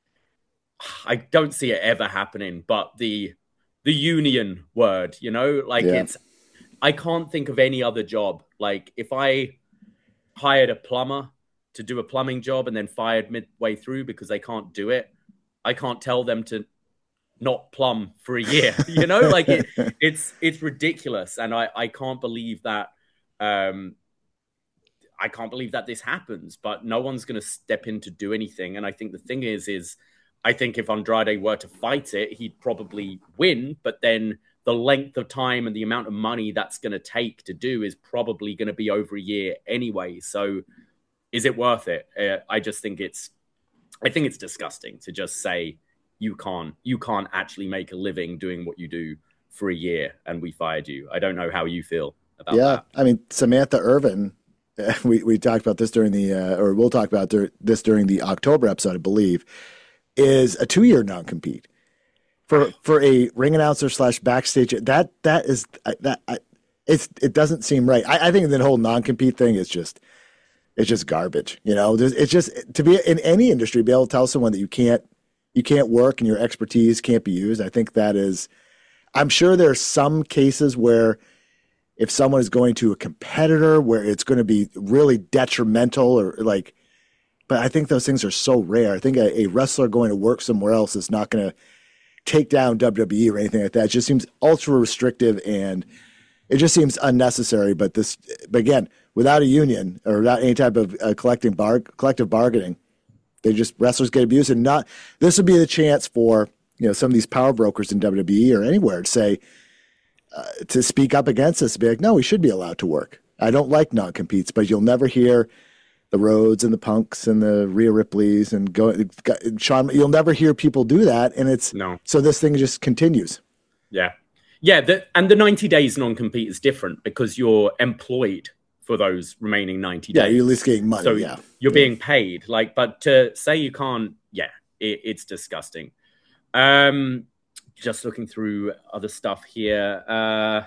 B: I don't see it ever happening. But the the union word, you know, like yeah. it's, I can't think of any other job. Like if I hired a plumber to do a plumbing job and then fired midway through because they can't do it, I can't tell them to not plumb for a year, you know, like it, it's, it's ridiculous. And I, I can't believe that, um, I can't believe that this happens, but no one's going to step in to do anything. And I think the thing is, is I think if Andrade were to fight it, he'd probably win, but then the length of time and the amount of money that's going to take to do is probably going to be over a year anyway. So is it worth it? Uh, I just think it's, I think it's disgusting to just say, you can't, you can't actually make a living doing what you do for a year and we fired you. I don't know how you feel about
A: yeah,
B: that.
A: I mean, Samantha Irvin, we, we talked about this during the, uh, or we'll talk about dur- this during the October episode, I believe, is a two-year non-compete for, for a ring announcer slash backstage. That, that is, that, I, it's, it doesn't seem right. I, I think the whole non-compete thing is just, it's just garbage. You know, it's just to be in any industry, be able to tell someone that you can't, you can't work and your expertise can't be used. I think that is, I'm sure there are some cases where if someone is going to a competitor where it's going to be really detrimental or like, but I think those things are so rare. I think a, a wrestler going to work somewhere else is not going to take down W W E or anything like that. It just seems ultra restrictive and it just seems unnecessary. But this, but again, without a union or without any type of uh, collecting bar, collective bargaining, they just wrestlers get abused. And not this would be the chance for you know some of these power brokers in W W E or anywhere to say uh, to speak up against this. To be like, no, we should be allowed to work. I don't like non-competes, but you'll never hear the Rhodes and the Punks and the Rhea Ripleys and go Sean. You'll never hear people do that, and it's
B: no.
A: So this thing just continues.
B: Yeah, yeah. The, and the ninety days non-compete is different because you're employed for those remaining ninety days.
A: Yeah, you're at least getting money.
B: So
A: yeah,
B: you're
A: yeah.
B: being paid. Like, but to say you can't, yeah, it, it's disgusting. Um, just looking through other stuff here. Uh,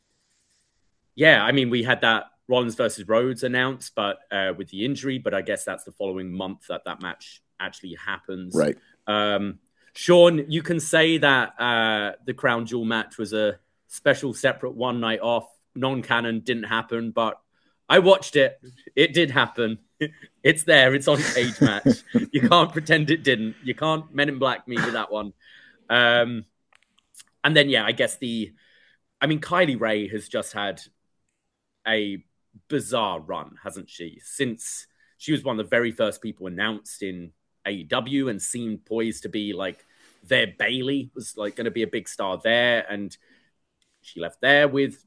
B: yeah, I mean, we had that Rollins versus Rhodes announced, but uh, with the injury, but I guess that's the following month that that match actually happens.
A: Right.
B: Um, Sean, you can say that uh, the Crown Jewel match was a special, separate one night off, non-canon, didn't happen, but I watched it. It did happen. It's there. It's on Cage Match. You can't pretend it didn't. You can't Men in Black me with that one. Um, and then, yeah, I guess the, I mean, Kylie Rae has just had a bizarre run, hasn't she? Since she was one of the very first people announced in A E W and seemed poised to be like their Bayley, was like going to be a big star there. And she left there with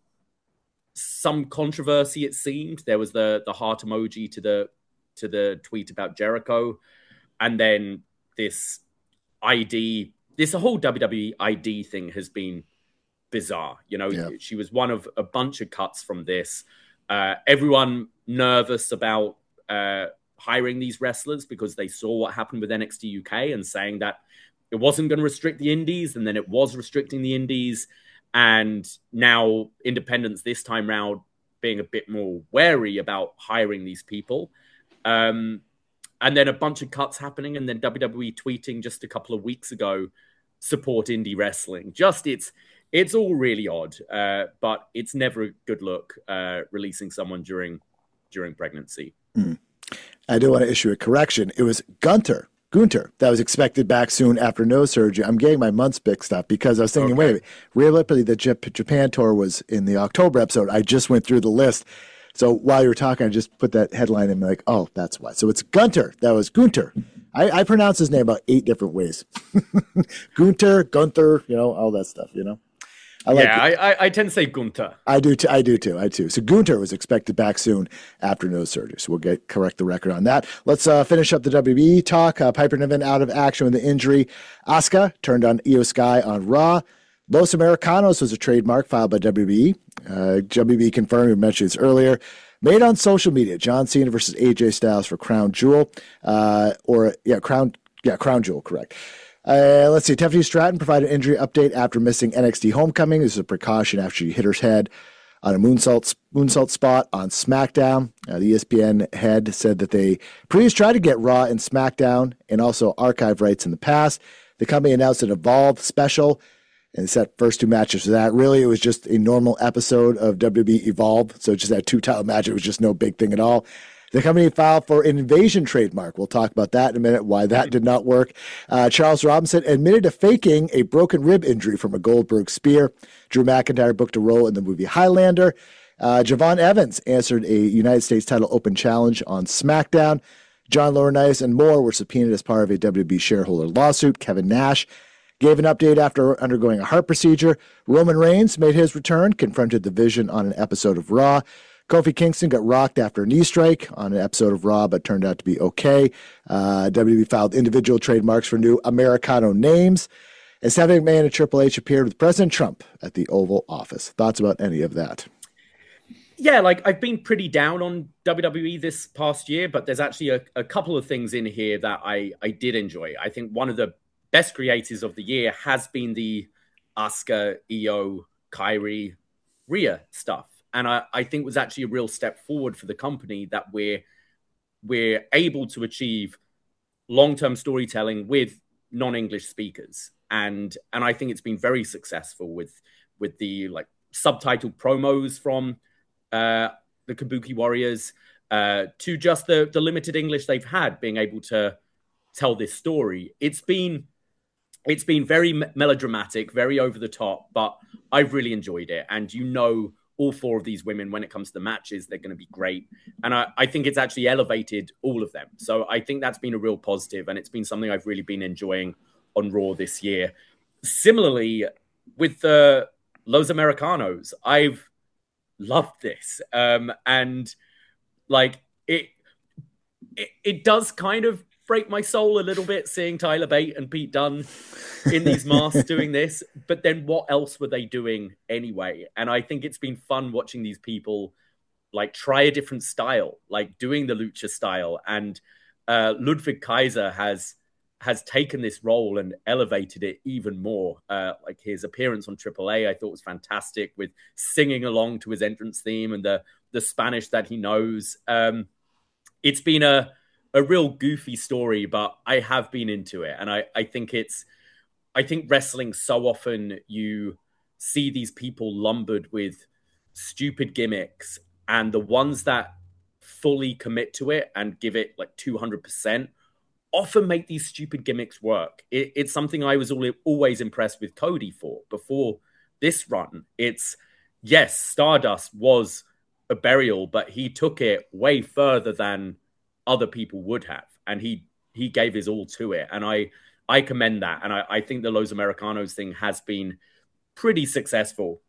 B: some controversy, it seemed. There was the the heart emoji to the to the tweet about Jericho. And then this I D, this whole W W E I D thing has been bizarre. You know, yeah. She was one of a bunch of cuts from this. Uh, everyone nervous about uh, hiring these wrestlers because they saw what happened with N X T U K and saying that it wasn't going to restrict the indies, and then it was restricting the indies. And now independents this time round being a bit more wary about hiring these people. Um, and then a bunch of cuts happening, and then W W E tweeting just a couple of weeks ago, support indie wrestling. Just it's it's all really odd, uh, but it's never a good look uh, releasing someone during during pregnancy.
A: Mm. I do want to issue a correction. It was Gunter. Gunter, that was expected back soon after nose surgery. I'm getting my months mixed up because I was thinking, okay. wait a minute, Rhea Ripley, the Japan tour was in the October episode. I just went through the list. So while you were talking, I just put that headline in and I'm like, oh, that's why. So it's Gunter. That was Gunter. I, I pronounce his name about eight different ways. Gunter, Gunther, you know, all that stuff, you know.
B: I like yeah, I, I tend to say Gunter.
A: I do too. I do too. I too. So Gunter was expected back soon after nose surgery. So we'll get correct the record on that. Let's uh, finish up the W W E talk. Uh, Piper Niven out of action with the injury. Asuka turned on Io Sky on Raw. Los Americanos was a trademark filed by W W E. Uh, W W E confirmed, we mentioned this earlier. Made on social media. John Cena versus A J Styles for Crown Jewel. Uh, or yeah, Crown. Yeah, Crown Jewel. Correct. Uh, let's see. Tiffany Stratton provided an injury update after missing N X T Homecoming. This is a precaution after she hit her head on a moonsault, moonsault spot on SmackDown. Uh, the E S P N head said that they previously tried to get Raw and SmackDown and also archive rights in the past. The company announced an Evolve special and set first two matches for that. Really, it was just a normal episode of W W E Evolve. So just that two-title match. It was just no big thing at all. The company filed for an invasion trademark. We'll talk about that in a minute, why that did not work. Uh, Charles Robinson admitted to faking a broken rib injury from a Goldberg spear. Drew McIntyre booked a role in the movie Highlander. Uh, Javon Evans answered a United States title open challenge on SmackDown. John Laurinaitis and more were subpoenaed as part of a W W E shareholder lawsuit. Kevin Nash gave an update after undergoing a heart procedure. Roman Reigns made his return, confronted the Vision on an episode of Raw. Kofi Kingston got rocked after a knee strike on an episode of Raw, but turned out to be okay. Uh, W W E filed individual trademarks for new Americano names. And Stephanie McMahon and Triple H appeared with President Trump at the Oval Office. Thoughts about any of that?
B: Yeah, like I've been pretty down on W W E this past year, but there's actually a, a couple of things in here that I, I did enjoy. I think one of the best creators of the year has been the Asuka, Io, Kairi, Rhea stuff. And I, I think was actually a real step forward for the company that we're we're able to achieve long-term storytelling with non-English speakers. And and I think it's been very successful with with the like subtitled promos from uh, the Kabuki Warriors uh, to just the, the limited English they've had being able to tell this story. It's been it's been very melodramatic, very over the top, but I've really enjoyed it. And you know, all four of these women, when it comes to the matches, they're going to be great. And I, I think it's actually elevated all of them. So I think that's been a real positive, and it's been something I've really been enjoying on Raw this year. Similarly, with the Los Americanos, I've loved this. Um, and like it, it, it does kind of break my soul a little bit seeing Tyler Bate and Pete Dunne in these masks doing this. But then what else were they doing anyway? And I think it's been fun watching these people like try a different style, like doing the lucha style. And uh, Ludwig Kaiser has has taken this role and elevated it even more. Uh, like his appearance on triple A, I thought was fantastic, with singing along to his entrance theme and the the Spanish that he knows. Um, it's been a a real goofy story, but I have been into it, and I I think it's I think wrestling, so often you see these people lumbered with stupid gimmicks, and the ones that fully commit to it and give it like two hundred percent often make these stupid gimmicks work. It, it's something I was always impressed with Cody for before this run. It's, yes, Stardust was a burial, but he took it way further than other people would have. And he he gave his all to it. And I I commend that. And I, I think the Los Americanos thing has been pretty successful.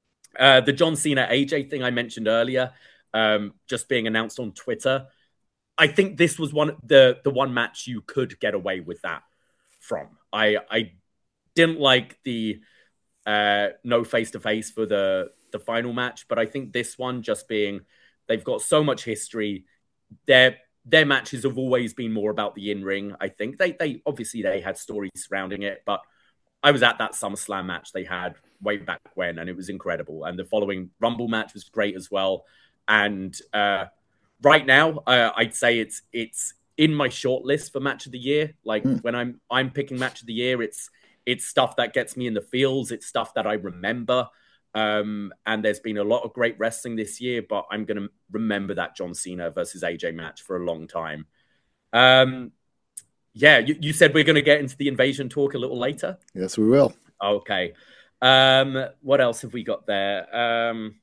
B: Uh, the John Cena A J thing I mentioned earlier, um, just being announced on Twitter, I think this was one the the one match you could get away with that from. I I didn't like the uh, no face to face for the the final match, but I think this one, just being they've got so much history, their their matches have always been more about the in ring. I think they they obviously they had stories surrounding it, but I was at that SummerSlam match they had way back when, and it was incredible. And the following Rumble match was great as well. And uh, right now, uh, I'd say it's it's in my short list for match of the year. Like mm. when I'm I'm picking match of the year, it's it's stuff that gets me in the feels. It's stuff that I remember. Um, and there's been a lot of great wrestling this year, but I'm going to remember that John Cena versus A J match for a long time. Um, yeah, you, you said we're going to get into the Invasion talk a little later.
A: Yes, we will.
B: Okay. Um, what else have we got there? Um,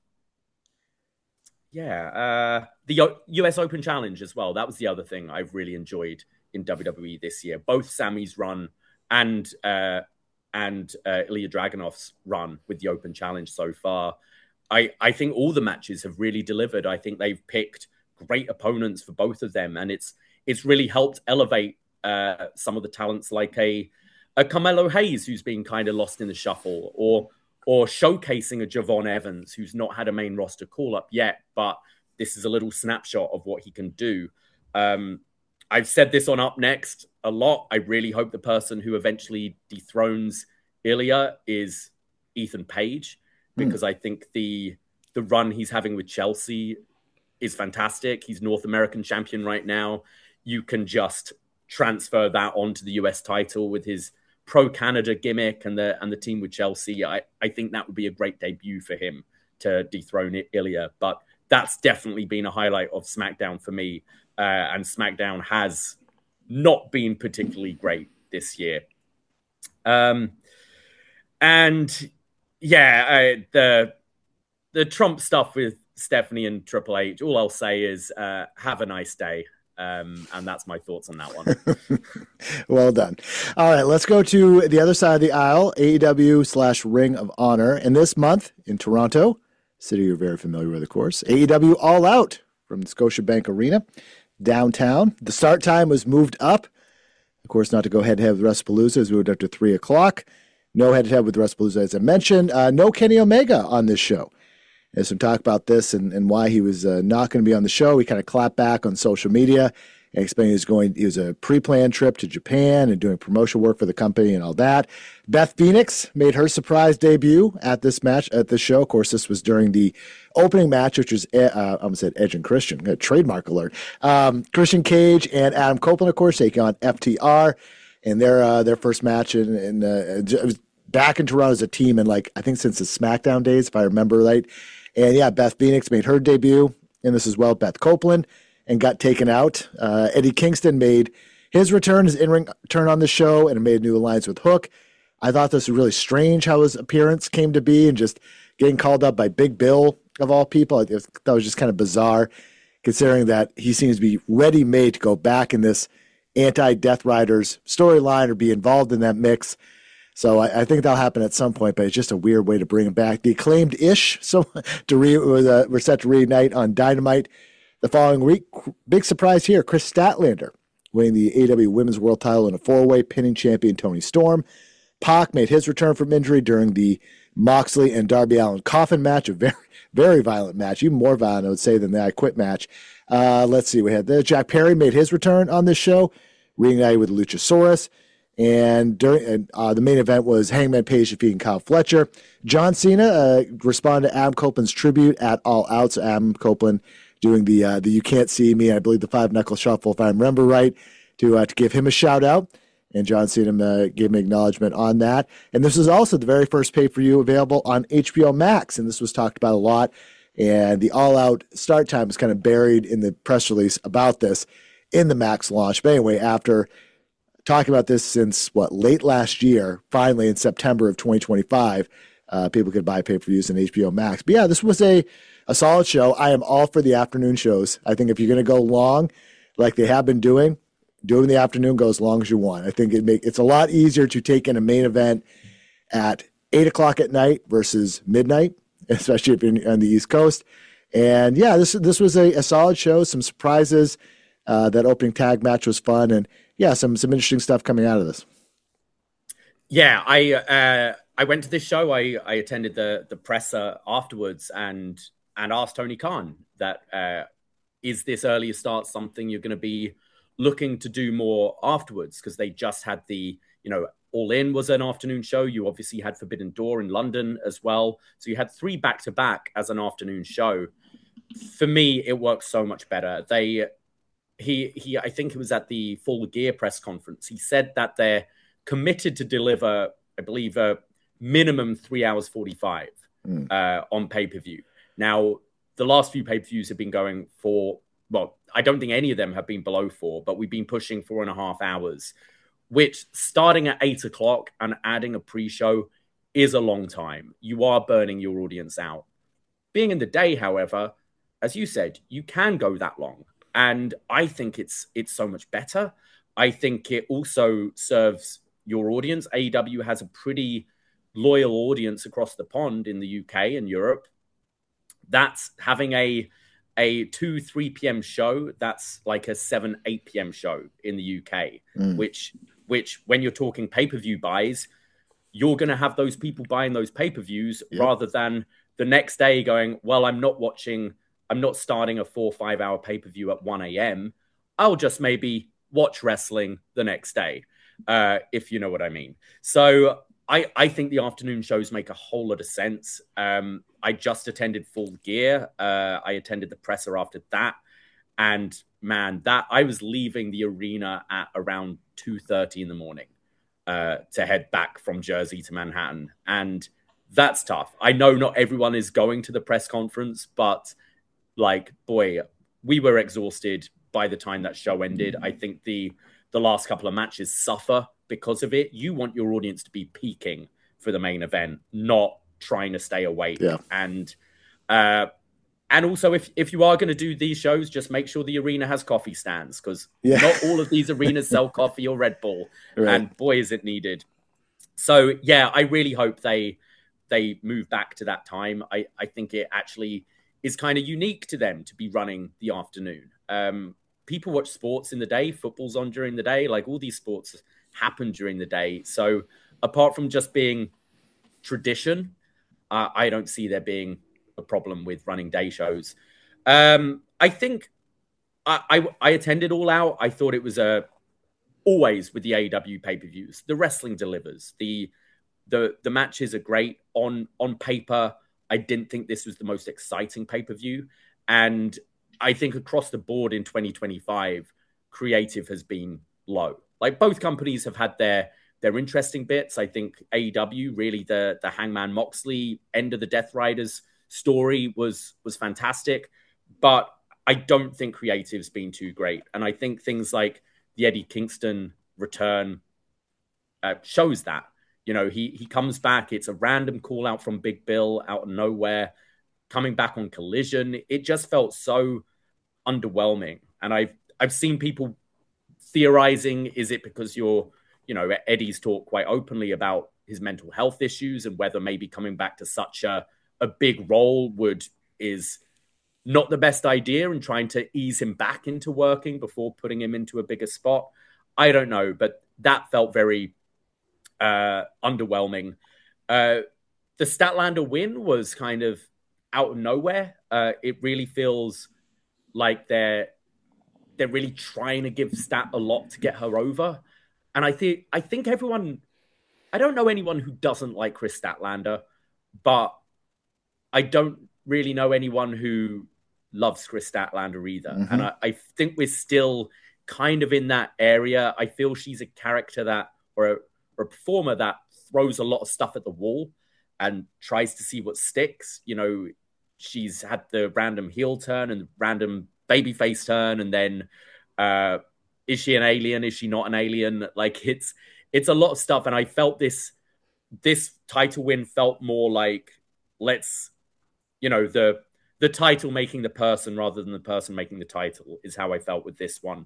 B: yeah, uh, the o- U S Open Challenge as well. That was the other thing I've really enjoyed in W W E this year. Both Sammy's run and uh, and uh, Ilya Dragunov's run with the Open Challenge so far. I, I think all the matches have really delivered. I think they've picked great opponents for both of them, and it's it's really helped elevate uh, some of the talents like a, a Carmelo Hayes, who's been kind of lost in the shuffle, or or showcasing a Javon Evans, who's not had a main roster call-up yet, but this is a little snapshot of what he can do. Um, I've said this on Up Next a lot. I really hope the person who eventually dethrones Ilya is Ethan Page, because mm. I think the the run he's having with Chelsea is fantastic. He's North American champion right now. You can just transfer that onto the U S title with his pro-Canada gimmick and the and the team with Chelsea. I, I think that would be a great debut for him to dethrone Ilya. But that's definitely been a highlight of SmackDown for me. Uh, and SmackDown has not been particularly great this year. Um, and yeah, uh, the the Trump stuff with Stephanie and Triple H, all I'll say is uh, have a nice day. Um, and that's my thoughts on that one.
A: Well done. All right, let's go to the other side of the aisle, A E W slash Ring of Honor. And this month in Toronto, city you're very familiar with, of course, A E W All Out from the Scotiabank Arena downtown. The start time was moved up. Of course, not to go head-to-head with WrestlePalooza, as we moved up to three o'clock. No head-to-head with WrestlePalooza, as I mentioned. Uh, no Kenny Omega on this show. There's some talk about this and, and why he was uh, not going to be on the show. He kind of clapped back on social media and explained he was going. He was a pre-planned trip to Japan and doing promotional work for the company and all that. Beth Phoenix made her surprise debut at this match at this show. Of course, this was during the opening match, which was uh, I almost said Edge and Christian. A trademark alert. Um, Christian Cage and Adam Copeland, of course, taking on F T R in their uh, their first match in, in uh, it was back in Toronto as a team, and like I think since the SmackDown days, if I remember right. And yeah, Beth Phoenix made her debut in this as well, Beth Copeland, and got taken out. Uh, Eddie Kingston made his return, his in-ring turn on the show, and made a new alliance with Hook. I thought this was really strange how his appearance came to be and just getting called up by Big Bill, of all people. I thought that was just kind of bizarre, considering that he seems to be ready-made to go back in this anti-Death Riders storyline or be involved in that mix. So I, I think that'll happen at some point, but it's just a weird way to bring him back. The Acclaimed-ish, so to re, uh, we're set to reunite on Dynamite The following week, big surprise here, Chris Statlander winning the A E W Women's World title in a four-way, pinning champion Toni Storm. Pac made his return from injury during the Moxley and Darby Allin coffin match, a very, very violent match, even more violent, I would say, than the I Quit match. Uh, let's see, we had the Jack Perry made his return on this show, reunited with Luchasaurus. And during uh, the main event was Hangman Page defeating Kyle Fletcher. John Cena uh, responded to Adam Copeland's tribute at All Out. So Adam Copeland doing the uh, the You Can't See Me, I believe the Five Knuckle Shuffle, if I remember right, to uh, to give him a shout out. And John Cena uh, gave him acknowledgement on that. And this was also the very first pay-per-view available on H B O Max, and this was talked about a lot. And the All Out start time is kind of buried in the press release about this in the Max launch. But anyway, after talking about this since, what, late last year, finally in September of twenty twenty-five, uh, people could buy pay-per-views on H B O Max. But yeah, this was a, a solid show. I am all for the afternoon shows. I think if you're going to go long, like they have been doing, do it in the afternoon, go as long as you want. I think it make it's a lot easier to take in a main event at eight o'clock at night versus midnight, especially if you're on the East Coast. And yeah, this this was a, a solid show. Some surprises. Uh, that opening tag match was fun, and yeah, some some interesting stuff coming out of this.
B: Yeah, I uh, I went to this show. I, I attended the the presser afterwards, and and asked Tony Khan that uh, is this earlier start something you're going to be looking to do more afterwards, because they just had the, you know, All In was an afternoon show. You obviously had Forbidden Door in London as well. So you had three back to back as an afternoon show. For me, it works so much better. They, he, he, I think it was at the Full Gear press conference. He said that they're committed to deliver, I believe, a minimum three hours forty-five mm. uh, on pay-per-view. Now, the last few pay-per-views have been going for, well, I don't think any of them have been below four, but we've been pushing four and a half hours, which starting at eight o'clock and adding a pre-show is a long time. You are burning your audience out. Being in the day, however, as you said, you can go that long. And I think it's it's so much better. I think it also serves your audience. A E W has a pretty loyal audience across the pond in the U K and Europe. That's having a a two, three p.m. show, that's like a seven, eight p.m. show in the U K, mm. which, which when you're talking pay-per-view buys, you're going to have those people buying those pay-per-views yep. rather than the next day going, well, I'm not watching, I'm not starting a four, five hour pay-per-view at one a.m. I'll just maybe watch wrestling the next day, uh, if you know what I mean. So I, I think the afternoon shows make a whole lot of sense. Um, I just attended Full Gear. Uh, I attended the presser after that. And man, that I was leaving the arena at around two thirty in the morning uh, to head back from Jersey to Manhattan. And that's tough. I know not everyone is going to the press conference, but like, boy, we were exhausted by the time that show ended. I think the the last couple of matches suffer because of it. You want your audience to be peaking for the main event, not trying to stay awake.
A: Yeah.
B: And uh, and also, if, if you are going to do these shows, just make sure the arena has coffee stands, because yeah. not all of these arenas sell coffee or Red Bull. Right. And boy, is it needed. So, yeah, I really hope they they move back to that time. I, I think it actually is kind of unique to them to be running the afternoon. Um, people watch sports in the day. Football's on during the day. Like, all these sports happen during the day. So apart from just being tradition, uh, I don't see there being a problem with running day shows. Um, I think I, I, I attended All Out. I thought it was a always with the A E W pay-per-views. The wrestling delivers. The the the matches are great on on paper. I didn't think this was the most exciting pay-per-view, and I think across the board in twenty twenty-five, creative has been low. Like, both companies have had their their interesting bits. I think A E W, really, the the Hangman Moxley end of the Death Riders story was was fantastic, but I don't think creative's been too great. And I think things like the Eddie Kingston return uh, shows that. You know, he he comes back. It's a random call out from Big Bill out of nowhere, coming back on Collision. It just felt so underwhelming. And I've I've seen people theorizing, is it because you're, you know, Eddie's talked quite openly about his mental health issues and whether maybe coming back to such a, a big role would is not the best idea and trying to ease him back into working before putting him into a bigger spot. I don't know, but that felt very uh, underwhelming. Uh, the Statlander win was kind of out of nowhere. Uh, it really feels like they're they're really trying to give Stat a lot to get her over. And I think I think everyone, I don't know anyone who doesn't like Chris Statlander, but I don't really know anyone who loves Chris Statlander either. Mm-hmm. And I, I think we're still kind of in that area. I feel she's a character that, or a, or a performer that throws a lot of stuff at the wall and tries to see what sticks. You know, she's had the random heel turn and random babyface turn, and then uh, is she an alien? Is she not an alien? Like it's it's a lot of stuff, and I felt this this title win felt more like let's, you know, the the title making the person rather than the person making the title is how I felt with this one.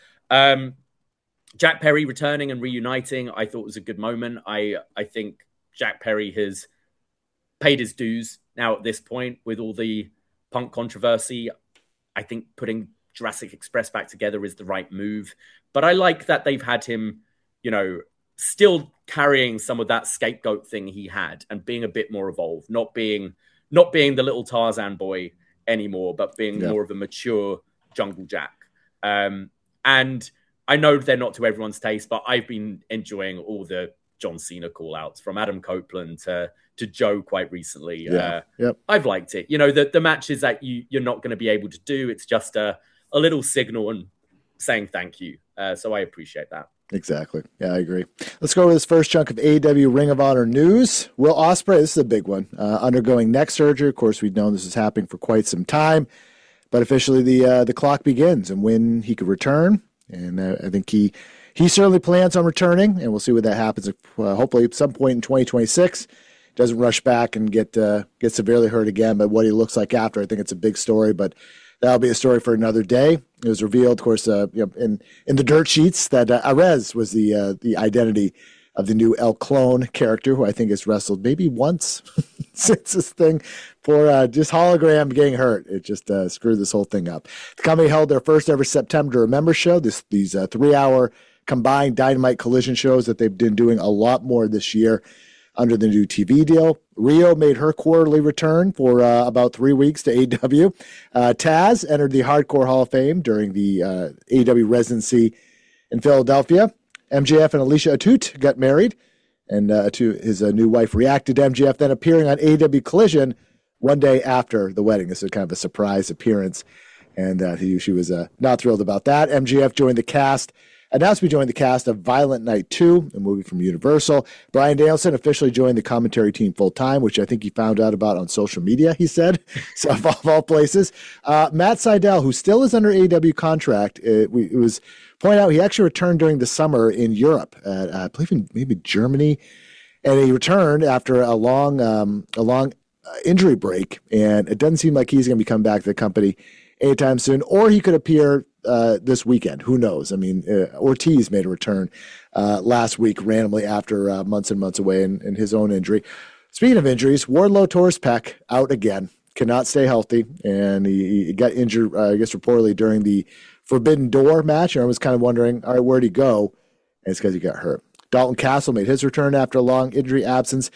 B: Um, Jack Perry returning and reuniting, I thought was a good moment. I I think Jack Perry has paid his dues now at this point with all the Punk controversy. I think putting Jurassic Express back together is the right move. But I like that they've had him, you know, still carrying some of that scapegoat thing he had and being a bit more evolved, not being not being the little Tarzan boy anymore, but being yeah. more of a mature Jungle Jack. Um, and I know they're not to everyone's taste, but I've been enjoying all the John Cena call-outs from Adam Copeland to, to Joe quite recently.
A: Yeah.
B: Uh,
A: yep.
B: I've liked it. You know, the, the matches that you, you're not going to be able to do, it's just a, a little signal and saying thank you. Uh, so I appreciate that.
A: Exactly. Yeah, I agree. Let's go over this first chunk of A E W Ring of Honor news. Will Ospreay, this is a big one, uh, undergoing neck surgery. Of course, we've known this is happening for quite some time, but officially the uh, the clock begins and when he could return. And uh, I think he he certainly plans on returning, and we'll see what that happens. Uh, hopefully, at some point in twenty twenty-six, doesn't rush back and get uh, get severely hurt again. But what he looks like after, I think it's a big story. But that'll be a story for another day. It was revealed, of course, uh, you know, in in the dirt sheets that uh, Arez was the uh, the identity of the new El Clone character, who I think has wrestled maybe once since this thing for uh, just hologram getting hurt. It just uh, screwed this whole thing up. The company held their first ever September to Remember show. This these uh, three hour combined Dynamite Collision shows that they've been doing a lot more this year under the new T V deal. Rio made her quarterly return for uh, about three weeks to A E W. Uh, Taz entered the Hardcore Hall of Fame during the uh, A E W residency in Philadelphia. M J F and Alicia Atout got married, and uh, to his uh, new wife reacted to M J F then appearing on A E W Collision one day after the wedding. This is kind of a surprise appearance, and uh, he, she was uh, not thrilled about that. M J F joined the cast. Announced to be joining the cast of Violent Night two, a movie from Universal. Bryan Danielson officially joined the commentary team full-time, which I think he found out about on social media, he said, so of all, of all places. Uh, Matt Sydal, who still is under A E W contract, it, we, it was pointed out he actually returned during the summer in Europe, uh, I believe in maybe Germany, and he returned after a long, um, a long uh, injury break, and it doesn't seem like he's going to be coming back to the company anytime soon, or he could appear uh, this weekend. Who knows? I mean, uh, Ortiz made a return uh, last week randomly after uh, months and months away in, in his own injury. Speaking of injuries, Wardlow tore his pec out again, cannot stay healthy, and he, he got injured, uh, I guess, reportedly during the Forbidden Door match, and I was kind of wondering, all right, where'd he go? And it's because he got hurt. Dalton Castle made his return after a long injury absence.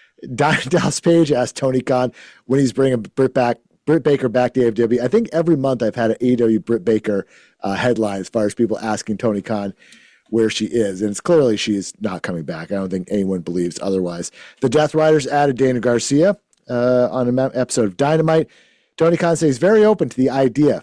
A: Dallas Page asked Tony Khan when he's bringing Britt back Britt Baker back to A E W. I think every month I've had an A E W Britt Baker uh, headline as far as people asking Tony Khan where she is. And it's clearly she's not coming back. I don't think anyone believes otherwise. The Death Riders added Dana Garcia uh, on an episode of Dynamite. Tony Khan says he's very open to the idea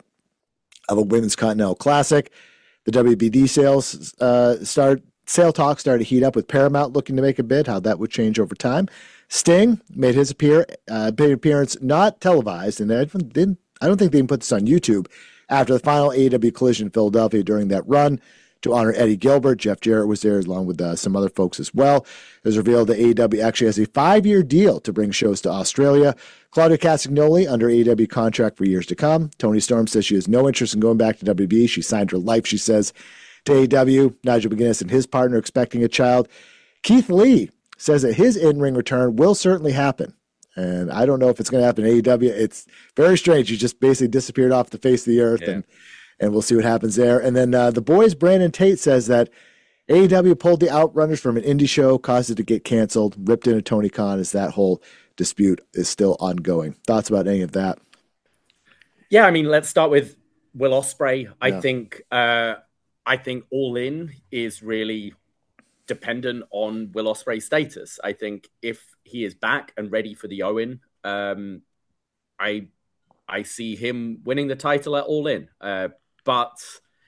A: of a Women's Continental Classic. The W B D sales uh, start, sale talk started to heat up with Paramount looking to make a bid, how that would change over time. Sting made his appear, uh, big appearance, not televised, and I, didn't, I don't think they even put this on YouTube, after the final A E W Collision in Philadelphia during that run to honor Eddie Gilbert. Jeff Jarrett was there along with uh, some other folks as well. It was revealed that A E W actually has a five-year deal to bring shows to Australia. Claudia Castagnoli under A E W contract for years to come. Toni Storm says she has no interest in going back to W W E. She signed her life, she says, to A E W. Nigel McGuinness and his partner expecting a child. Keith Lee says that his in-ring return will certainly happen. And I don't know if it's going to happen in A E W. It's very strange. He just basically disappeared off the face of the earth, yeah. and and we'll see what happens there. And then uh, the boys, Brandon Tate says that A E W pulled the Outrunners from an indie show, caused it to get canceled, ripped into Tony Khan as that whole dispute is still ongoing. Thoughts about any of that?
B: Yeah, I mean, let's start with Will Ospreay. I yeah. think uh, I think All In is really dependent on Will Ospreay's status. I think if he is back and ready for the Owen, um, I I see him winning the title at All In. Uh, but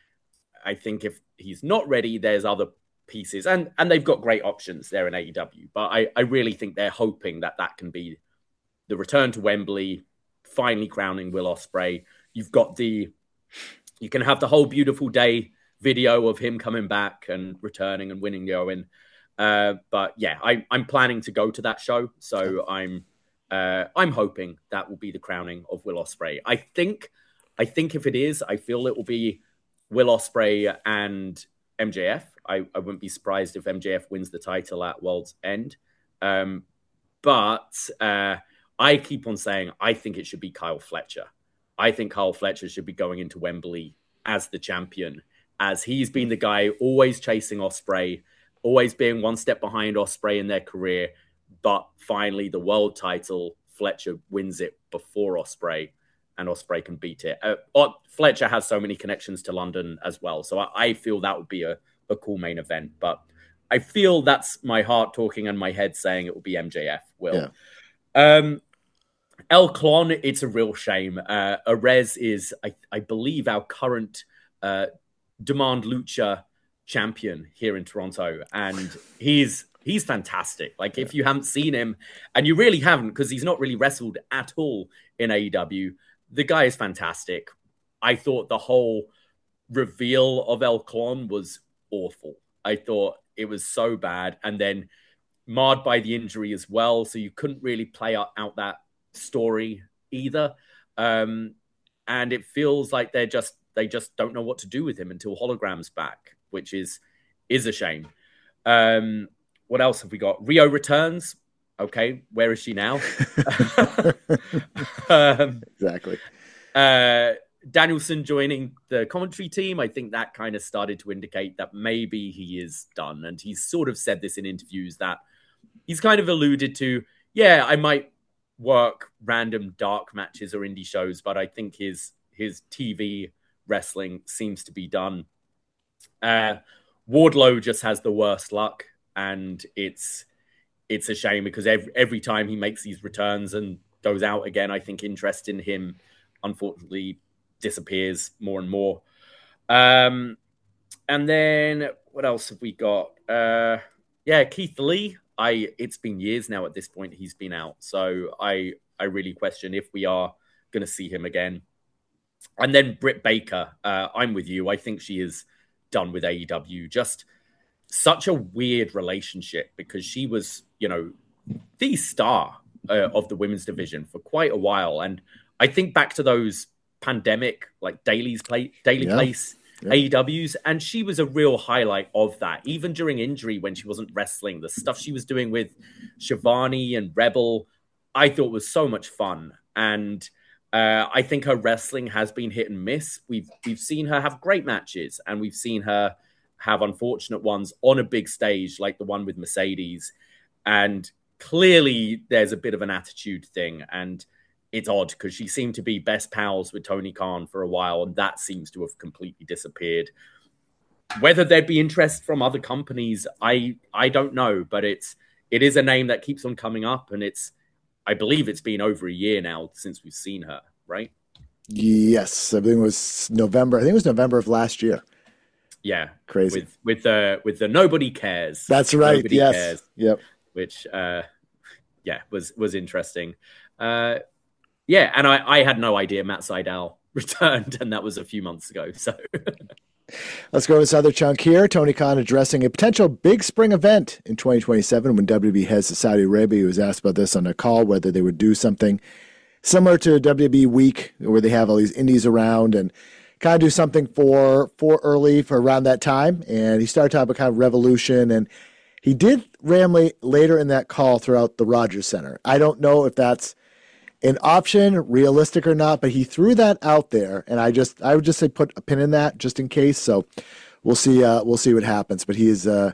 B: I think if he's not ready, there's other pieces. And and they've got great options there in A E W. But I, I really think they're hoping that that can be the return to Wembley, finally crowning Will Ospreay. You've got the... You can have the whole beautiful day video of him coming back and returning and winning the Owen. Uh, but yeah, I, I'm planning to go to that show. So I'm uh, I'm hoping that will be the crowning of Will Ospreay. I think I think if it is, I feel it will be Will Ospreay and M J F. I, I wouldn't be surprised if M J F wins the title at World's End. Um, but uh, I keep on saying I think it should be Kyle Fletcher. I think Kyle Fletcher should be going into Wembley as the champion, as he's been the guy always chasing Ospreay, always being one step behind Ospreay in their career. But finally, the world title, Fletcher wins it before Ospreay, and Ospreay can beat it. Uh, Fletcher has so many connections to London as well. So I, I feel that would be a, a cool main event. But I feel that's my heart talking and my head saying it will be M J F, Will. Yeah. Um, El Clon, it's a real shame. Uh, Arez is, I, I believe, our current uh, Demand Lucha champion here in Toronto. And he's he's fantastic. Like, if you haven't seen him, and you really haven't, because he's not really wrestled at all in A E W, the guy is fantastic. I thought the whole reveal of El Clon was awful. I thought it was so bad. And then marred by the injury as well. So you couldn't really play out, out that story either. Um, and it feels like they're just, they just don't know what to do with him until Hologram's back, which is, is a shame. Um, what else have we got? Rio returns. Okay. Where is she now? um,
A: exactly.
B: Uh, Danielson joining the commentary team. I think that kind of started to indicate that maybe he is done. And he's sort of said this in interviews that he's kind of alluded to, yeah, I might work random dark matches or indie shows, but I think his his T V wrestling seems to be done. Uh, Wardlow just has the worst luck, and it's it's a shame because every, every time he makes these returns and goes out again, I think interest in him, unfortunately, disappears more and more. Um, and then what else have we got? Uh, yeah, Keith Lee. I it's been years now at this point he's been out, so I I really question if we are going to see him again. And then Britt Baker, uh, I'm with you. I think she is done with A E W. Just such a weird relationship because she was, you know, the star uh, of the women's division for quite a while, and I think back to those pandemic like Daily's play Daily yeah. Place. Yeah. A E Ws, and she was a real highlight of that. Even during injury, when she wasn't wrestling, the stuff she was doing with Shivani and Rebel, I thought was so much fun. And uh, I think her wrestling has been hit and miss. We've we've seen her have great matches, and we've seen her have unfortunate ones on a big stage, like the one with Mercedes. And clearly, there's a bit of an attitude thing, and it's odd because she seemed to be best pals with Tony Khan for a while, and that seems to have completely disappeared. Whether there'd be interest from other companies, I I don't know, but it's it is a name that keeps on coming up, and it's I believe it's been over a year now since we've seen her, right?
A: Yes, I think it was November. I think it was November of last year.
B: Yeah,
A: crazy
B: with with the with the Nobody Cares.
A: That's right.
B: Nobody
A: yes.
B: Cares,
A: yep.
B: Which uh, yeah was was interesting. Uh, Yeah, and I, I had no idea Matt Sydal returned, and that was a few months ago. So
A: let's go to this other chunk here. Tony Khan addressing a potential big spring event in twenty twenty-seven when W W E heads to Saudi Arabia. He was asked about this on a call, whether they would do something similar to W W E Week, where they have all these indies around and kind of do something for for early for around that time. And he started talking about kind of Revolution, and He did Ramley later in that call throughout the Rogers Center. I don't know if that's an option, realistic or not, but he threw that out there, and I just I would just say put a pin in that just in case. So we'll see uh, we'll see what happens. But he is uh,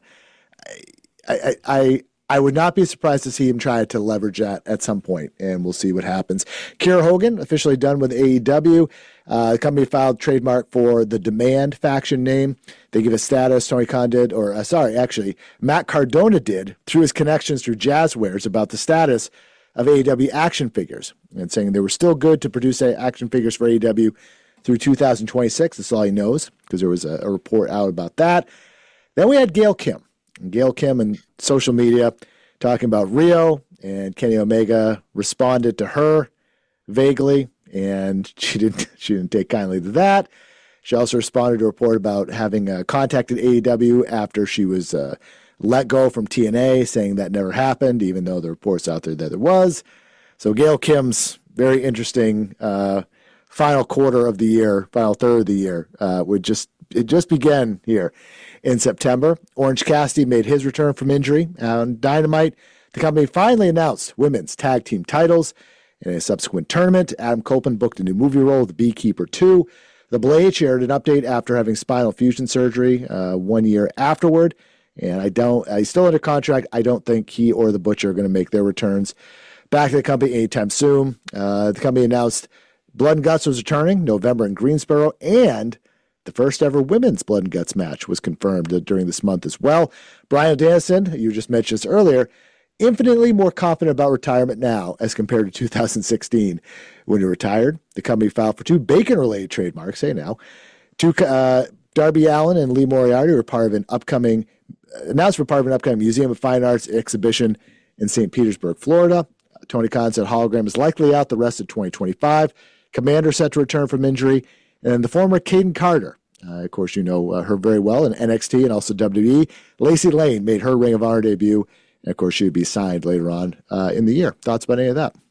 A: I, I I I would not be surprised to see him try to leverage that at some point, and we'll see what happens. Kiera Hogan officially done with A E W. Uh, the company filed trademark for the Demand faction name. They give a status. Tony Khan did, or uh, sorry, actually Matt Cardona did through his connections through Jazzwares about the status of A E W action figures, and saying they were still good to produce action figures for A E W through two thousand twenty-six. That's all he knows, because there was a, a report out about that. Then we had Gail Kim. And Gail Kim and social media talking about Rio, and Kenny Omega responded to her vaguely, and she didn't she didn't take kindly to that. She also responded to a report about having uh, contacted A E W after she was uh, let go from T N A, saying that never happened, even though the reports out there that there was. So Gail Kim's very interesting uh, final quarter of the year, final third of the year, uh, would just it just began here in September. Orange Cassidy made his return from injury on Dynamite. The company finally announced women's tag team titles in a subsequent tournament. Adam Copeland booked a new movie role, The Beekeeper two. The Blade shared an update after having spinal fusion surgery uh, one year afterward. And I don't, I still under contract. I don't think he or the Butcher are going to make their returns back to the company anytime soon. Uh, the company announced Blood and Guts was returning November in Greensboro, and the first ever women's Blood and Guts match was confirmed during this month as well. Bryan Danielson, you just mentioned this earlier, infinitely more confident about retirement now as compared to two thousand sixteen when he retired. The company filed for two bacon-related trademarks, say now. Two, uh, Darby Allin and Lee Moriarty were part of an upcoming, announced for part of an upcoming Museum of Fine Arts exhibition in Saint Petersburg, Florida. Tony Khan said Hologram is likely out the rest of twenty twenty-five. Commander set to return from injury. And then the former Caden Carter, uh, of course, you know uh, her very well in N X T and also W W E. Lacey Lane made her Ring of Honor debut. And of course, she would be signed later on uh, in the year. Thoughts about any of that?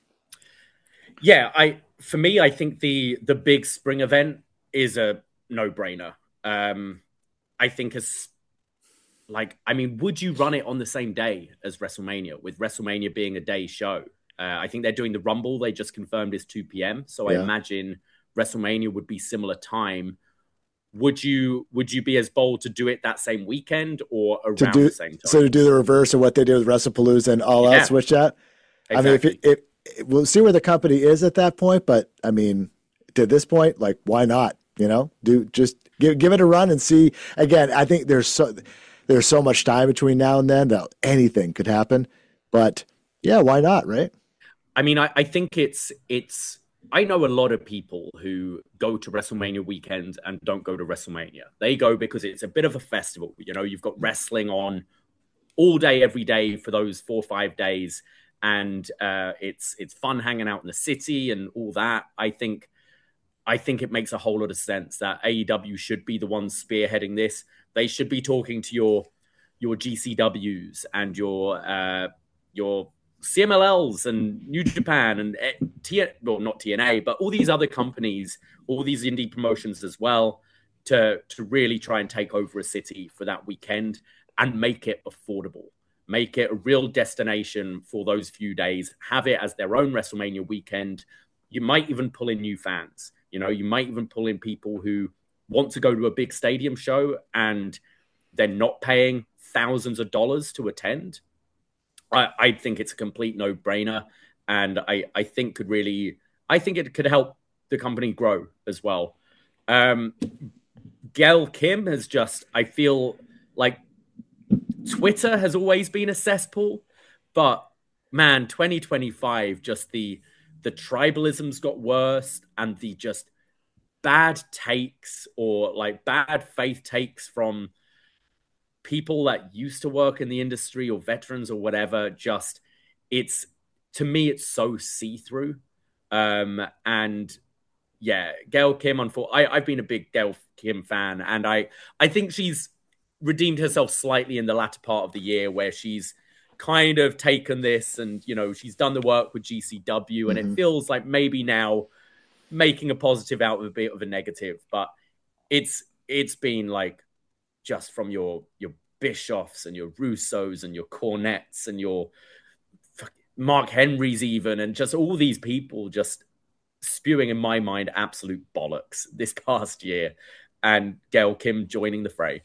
B: Yeah, I for me, I think the the big spring event is a no-brainer. Um, I think as like, I mean, would you run it on the same day as WrestleMania, with WrestleMania being a day show? Uh, I think they're doing the Rumble. They just confirmed is two p.m. So yeah. I imagine WrestleMania would be similar time. Would you would you be as bold to do it that same weekend or around
A: do,
B: the same time?
A: So to do the reverse of what they did with WrestlePalooza and All yeah. Out, switch that? Exactly. I mean, if it, it, it, we'll see where the company is at that point, but I mean, to this point, like, why not? You know, do just give give it a run and see. Again, I think there's so there's so much time between now and then that anything could happen. But yeah, why not, right?
B: I mean, I, I think it's it's. I know a lot of people who go to WrestleMania weekend and don't go to WrestleMania. They go because it's a bit of a festival. You know, you've got wrestling on all day, every day for those four or five days. And uh, it's it's fun hanging out in the city and all that. I think I think it makes a whole lot of sense that A E W should be the ones spearheading this. They should be talking to your your G C Ws and your uh, your C M L Ls and New Japan and T, well, not T N A, but all these other companies, all these indie promotions as well, to to really try and take over a city for that weekend and make it affordable. Make it a real destination for those few days. Have it as their own WrestleMania weekend. You might even pull in new fans. You know, you might even pull in people who want to go to a big stadium show and they're not paying thousands of dollars to attend. I, I think it's a complete no-brainer, and I, I think could really, I think it could help the company grow as well. Um, Gail Kim has just, I feel like Twitter has always been a cesspool, but man, twenty twenty-five, just the the tribalisms got worse, and the just bad takes or like bad faith takes from people that used to work in the industry or veterans or whatever. Just it's to me, it's so see-through. Um, and yeah, Gail Kim, on I, I've been a big Gail Kim fan, and I, I think she's redeemed herself slightly in the latter part of the year, where she's kind of taken this and, you know, she's done the work with G C W, and mm-hmm. it feels like maybe now making a positive out of a bit of a negative, but it's it's been like just from your your Bischoffs and your Russos and your Cornettes and your Mark Henrys even, and just all these people just spewing, in my mind, absolute bollocks this past year, and Gail Kim joining the fray.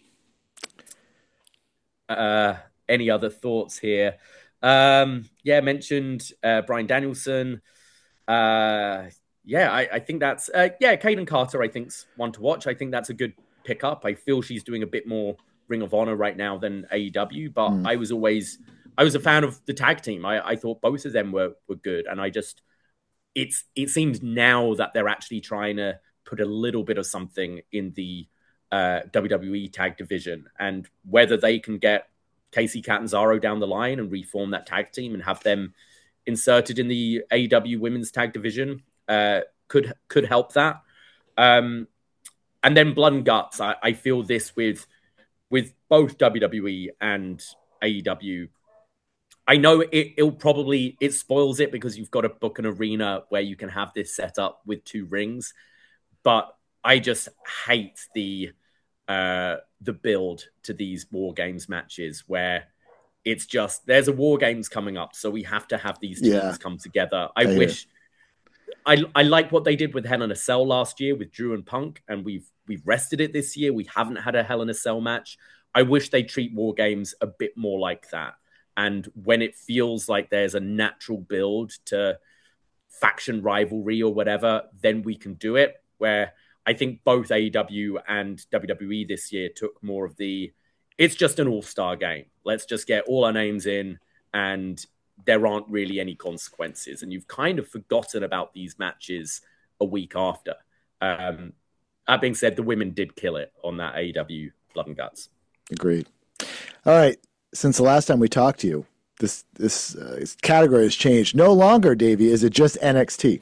B: Uh, any other thoughts here? Um, yeah, mentioned uh, Bryan Danielson. Uh, yeah, I, I think that's uh, yeah, Kaden Carter. I think's one to watch. I think that's a good pickup. I feel she's doing a bit more Ring of Honor right now than A E W, but mm. I was always I was a fan of the tag team. I, I thought both of them were were good, and I just it's it seems now that they're actually trying to put a little bit of something in the uh, W W E tag division, and whether they can get Casey Catanzaro down the line and reform that tag team and have them inserted in the A E W women's tag division uh, could could help that. Um, and then Blood and Guts. I, I feel this with with both W W E and A E W. I know it, it'll probably it spoils it because you've got to book an arena where you can have this set up with two rings, but I just hate the uh, the build to these War Games matches where it's just, there's a War Games coming up, so we have to have these teams yeah. come together. I, I wish, I I like what they did with Hell in a Cell last year with Drew and Punk, and we've we've rested it this year. We haven't had a Hell in a Cell match. I wish they treat War Games a bit more like that. And when it feels like there's a natural build to faction rivalry or whatever, then we can do it. Where I think both A E W and W W E this year took more of the, it's just an all-star game. Let's just get all our names in and there aren't really any consequences. And you've kind of forgotten about these matches a week after. Um, that being said, the women did kill it on that A E W Blood and Guts.
A: Agreed. All right. Since the last time we talked to you, this this, uh, this category has changed. No longer, Davey, is it just N X T.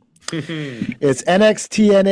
A: It's N X T N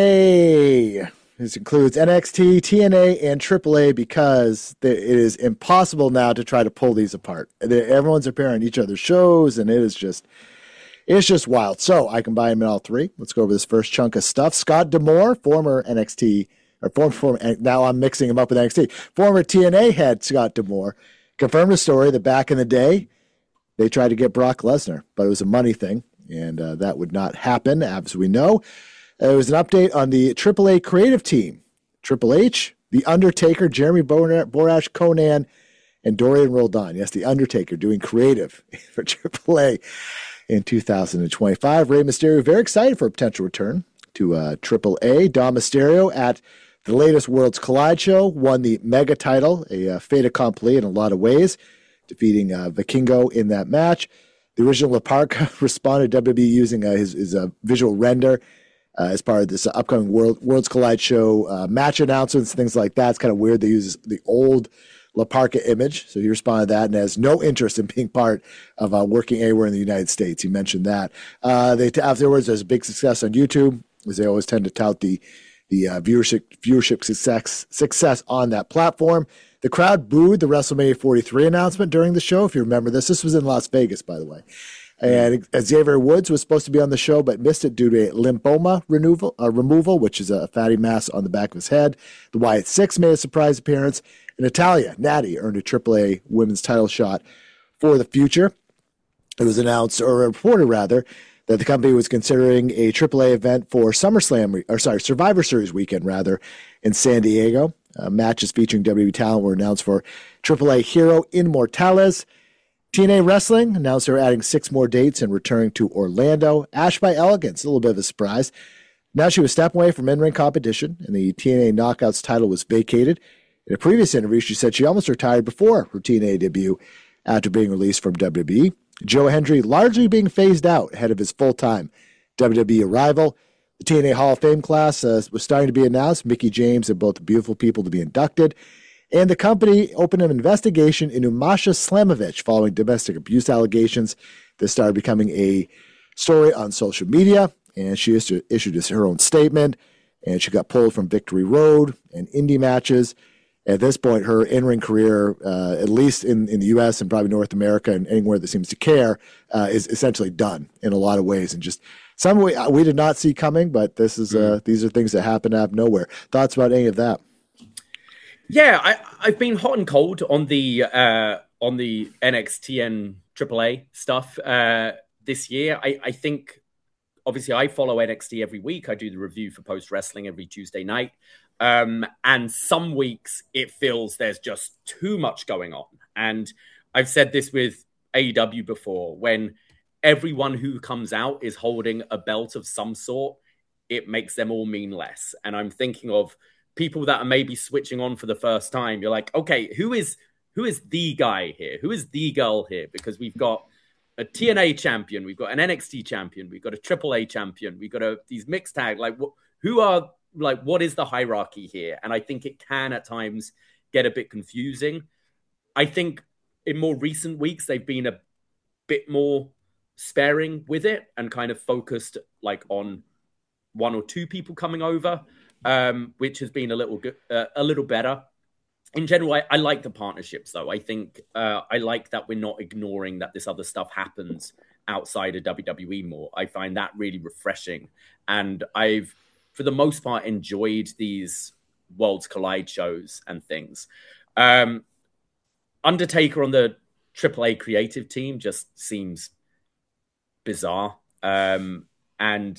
A: A. This includes N X T, T N A, and triple A because it is impossible now to try to pull these apart. Everyone's appearing on each other's shows, and it is just it's just wild. So I combine them in all three. Let's go over this first chunk of stuff. Scott D'Amore, former N X T, or former, former now I'm mixing him up with N X T. Former T N A head Scott D'Amore confirmed a story that back in the day they tried to get Brock Lesnar, but it was a money thing, and uh, that would not happen, as we know. There was an update on the triple A creative team. Triple H, The Undertaker, Jeremy Borash, Conan, and Dorian Roldan. Yes, The Undertaker doing creative for triple A in two thousand twenty-five. Rey Mysterio very excited for a potential return to uh, triple A. Dom Mysterio at the latest Worlds Collide show won the Mega title, a uh, fait accompli in a lot of ways, defeating uh, Vikingo in that match. The original La Parka responded to W W E using uh, his, his uh, visual render Uh, as part of this upcoming World, Worlds Collide show, uh, match announcements, things like that. It's kind of weird. They use the old La Parka image. So he responded to that and has no interest in being part of uh, working anywhere in the United States. He mentioned that. Uh, they Afterwards, there's a big success on YouTube, as they always tend to tout the the uh, viewership viewership success success on that platform. The crowd booed the WrestleMania forty-three announcement during the show. If you remember this, this was in Las Vegas, by the way. And Xavier Woods was supposed to be on the show, but missed it due to a lymphoma removal, uh, removal, which is a fatty mass on the back of his head. The Wyatt Six made a surprise appearance. And Natalya, Natty, earned a triple A women's title shot for the future. It was announced, or reported rather, that the company was considering a triple A event for SummerSlam, or sorry, Survivor Series weekend, rather, in San Diego. Uh, matches featuring W W E talent were announced for triple A Hero Inmortales. T N A Wrestling announced they're adding six more dates and returning to Orlando. Ash by Elegance, a little bit of a surprise. Now she was stepping away from in-ring competition, and the T N A Knockouts title was vacated. In a previous interview, she said she almost retired before her T N A debut after being released from W W E. Joe Hendry largely being phased out ahead of his full-time W W E arrival. The T N A Hall of Fame class uh, was starting to be announced. Mickey James and both beautiful people to be inducted. And the company opened an investigation into Masha Slamovich following domestic abuse allegations. This started becoming a story on social media, and she issued her own statement, and she got pulled from Victory Road and indie matches. At this point, her in-ring career, uh, at least in, in the U S and probably North America and anywhere that seems to care, uh, is essentially done in a lot of ways. And just some way we did not see coming, but this is uh, these are things that happen out of nowhere. Thoughts about any of that?
B: Yeah, I, I've been hot and cold on the uh, on the N X T and Triple A stuff uh, this year. I, I think obviously I follow N X T every week. I do the review for Post Wrestling every Tuesday night. Um, and some weeks it feels there's just too much going on. And I've said this with A E W before, when everyone who comes out is holding a belt of some sort, it makes them all mean less. And I'm thinking of people that are maybe switching on for the first time. You're like, okay, who is who is the guy here? Who is the girl here? Because we've got a T N A champion, we've got an N X T champion, we've got a Triple A champion, we've got a these mixed tag. Like, wh- who are like what is the hierarchy here? And I think it can at times get a bit confusing. I think in more recent weeks they've been a bit more sparing with it and kind of focused like on one or two people coming over, um, which has been a little good, uh, a little better. In general, I, I like the partnerships, though. I think uh, I like that we're not ignoring that this other stuff happens outside of W W E more. I find that really refreshing. And I've, for the most part, enjoyed these Worlds Collide shows and things. Um, Undertaker on the Triple A creative team just seems bizarre. Um, and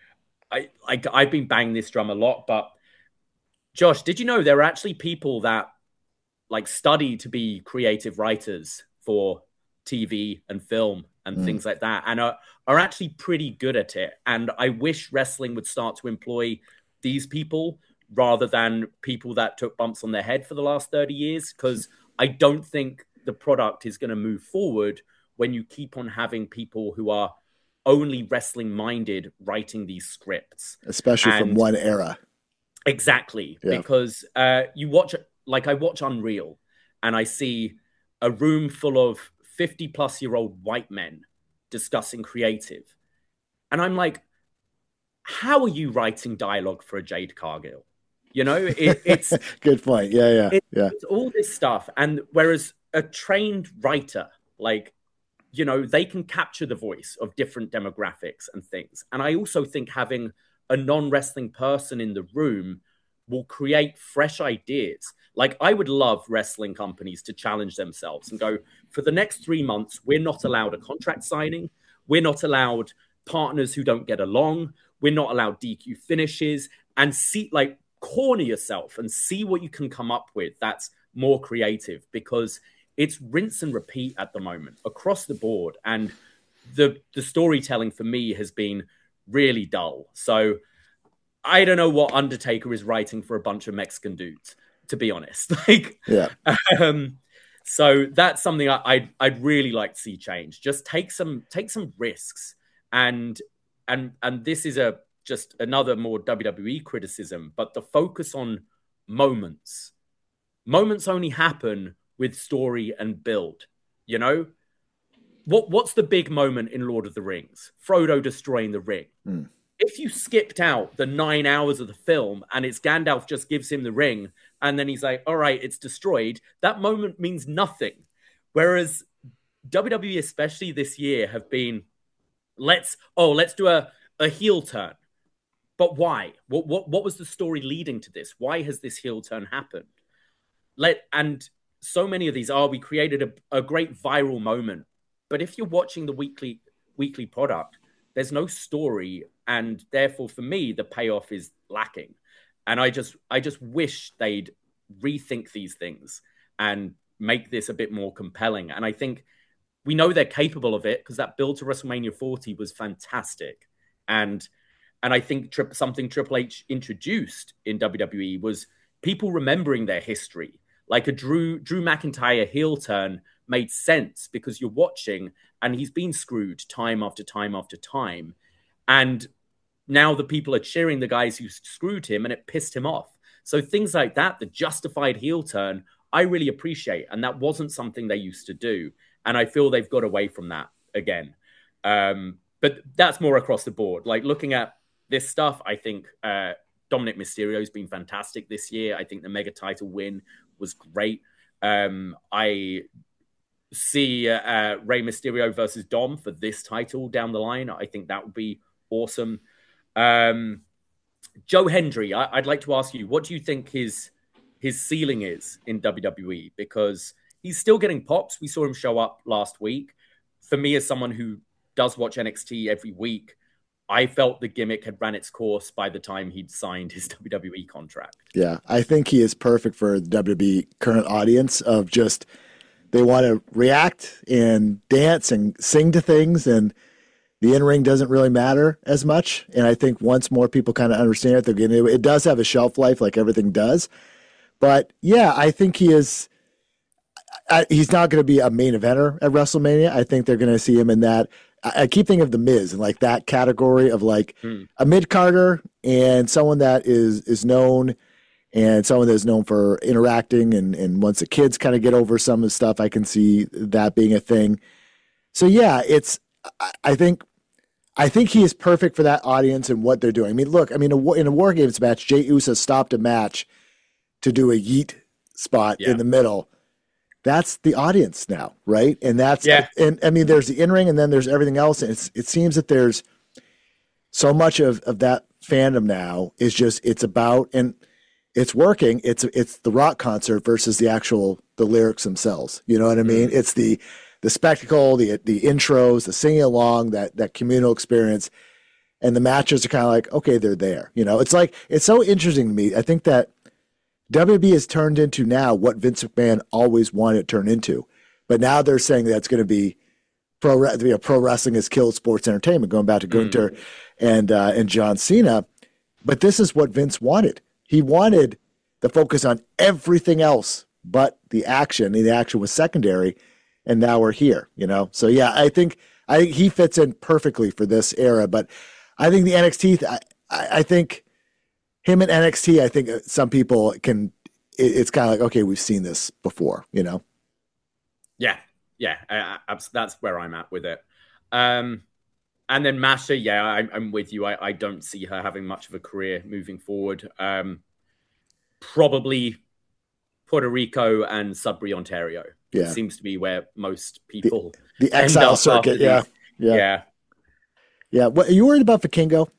B: I, I, I've been banging this drum a lot, but Josh, did you know there are actually people that like study to be creative writers for T V and film and mm. things like that, and are, are actually pretty good at it. And I wish wrestling would start to employ these people rather than people that took bumps on their head for the last thirty years, because I don't think the product is going to move forward when you keep on having people who are only wrestling minded writing these scripts.
A: Especially and from one era.
B: Exactly. Yeah. Because uh, you watch, like I watch Unreal and I see a room full of fifty plus year old white men discussing creative. And I'm like, how are you writing dialogue for a Jade Cargill? You know, it, it's
A: good point. Yeah, yeah,
B: it,
A: yeah.
B: It's all this stuff. And whereas a trained writer, like, you know, they can capture the voice of different demographics and things. And I also think having a non-wrestling person in the room will create fresh ideas. Like, I would love wrestling companies to challenge themselves and go, for the next three months, we're not allowed a contract signing. We're not allowed partners who don't get along. We're not allowed D Q finishes, and see, like, corner yourself and see what you can come up with that's more creative, because it's rinse and repeat at the moment across the board. And the the storytelling for me has been really dull. So I don't know what Undertaker is writing for a bunch of Mexican dudes, to be honest. Like,
A: yeah.
B: Um, so that's something I, I'd I'd really like to see change. Just take some take some risks, and and and this is a just another more W W E criticism, but the focus on moments. Moments only happen with story and build. You know, what what's the big moment in Lord of the Rings? Frodo destroying the ring.
A: Mm.
B: If you skipped out the nine hours of the film and it's Gandalf just gives him the ring and then he's like, all right, it's destroyed, that moment means nothing. Whereas W W E, especially this year, have been, let's, oh, let's do a, a heel turn. But why? What, what, what was the story leading to this? Why has this heel turn happened? Let, and so many of these are, we created a, a great viral moment. But if you're watching the weekly weekly product, there's no story, and therefore for me the payoff is lacking. And I just I just wish they'd rethink these things and make this a bit more compelling. And I think we know they're capable of it, because that build to WrestleMania forty was fantastic. And and I think tri- something Triple H introduced in W W E was people remembering their history. Like a Drew Drew McIntyre heel turn made sense because you're watching and he's been screwed time after time after time. And now the people are cheering the guys who screwed him, and it pissed him off. So things like that, the justified heel turn, I really appreciate. And that wasn't something they used to do. And I feel they've got away from that again. Um, but that's more across the board. Like, looking at this stuff, I think uh, Dominic Mysterio has been fantastic this year. I think the mega title win was great. Um, I see uh, uh, Rey Mysterio versus Dom for this title down the line. I think that would be awesome. Um, Joe Hendry, I- I'd like to ask you, what do you think his his ceiling is in W W E, because he's still getting pops. We saw him show up last week. For me, as someone who does watch N X T every week, I felt the gimmick had ran its course by the time he'd signed his W W E contract.
A: Yeah, I think he is perfect for the W W E current audience of just, they want to react and dance and sing to things, and the in-ring doesn't really matter as much. And I think once more people kind of understand it, they're getting it. It does have a shelf life like everything does. But yeah, I think he is, I, he's not going to be a main eventer at WrestleMania. I think they're going to see him in that. I, I keep thinking of The Miz and like that category of like mm. a mid-carder and someone that is is known, and someone that's known for interacting. And, and once the kids kind of get over some of the stuff, I can see that being a thing. So yeah, it's, I, I think, I think he is perfect for that audience and what they're doing. I mean, look, I mean, in a War Games match, Jey Uso stopped a match to do a yeet spot yeah. in the middle. That's the audience now, right? And that's,
B: yeah.
A: and I mean, there's the in-ring and then there's everything else. And it's, it seems that there's so much of, of that fandom now is just, it's about, and it's working. It's, it's the rock concert versus the actual, the lyrics themselves. You know what I mean? Mm-hmm. It's the, the spectacle, the, the intros, the singing along, that, that communal experience. And the matches are kind of like, okay, they're there. You know, it's like, it's so interesting to me. I think that W W E has turned into now what Vince McMahon always wanted it to turn into. But now they're saying that it's going to be pro, you know, pro wrestling has killed sports entertainment, going back to Gunther mm. and uh, and John Cena. But this is what Vince wanted. He wanted the focus on everything else but the action, and the action was secondary, and now we're here, you know? So, yeah, I think I think he fits in perfectly for this era. But I think the N X T, I, I think – him in N X T, I think some people can, it, it's kind of like, okay, we've seen this before, you know?
B: Yeah, yeah, I, I, that's where I'm at with it. Um, and then Masha, yeah, I, I'm with you. I, I don't see her having much of a career moving forward. Um, probably Puerto Rico and Sudbury, Ontario.
A: Yeah.
B: It seems to be where most people
A: The, the exile circuit, yeah. yeah.
B: Yeah.
A: Yeah. What, are you worried about Vikingo?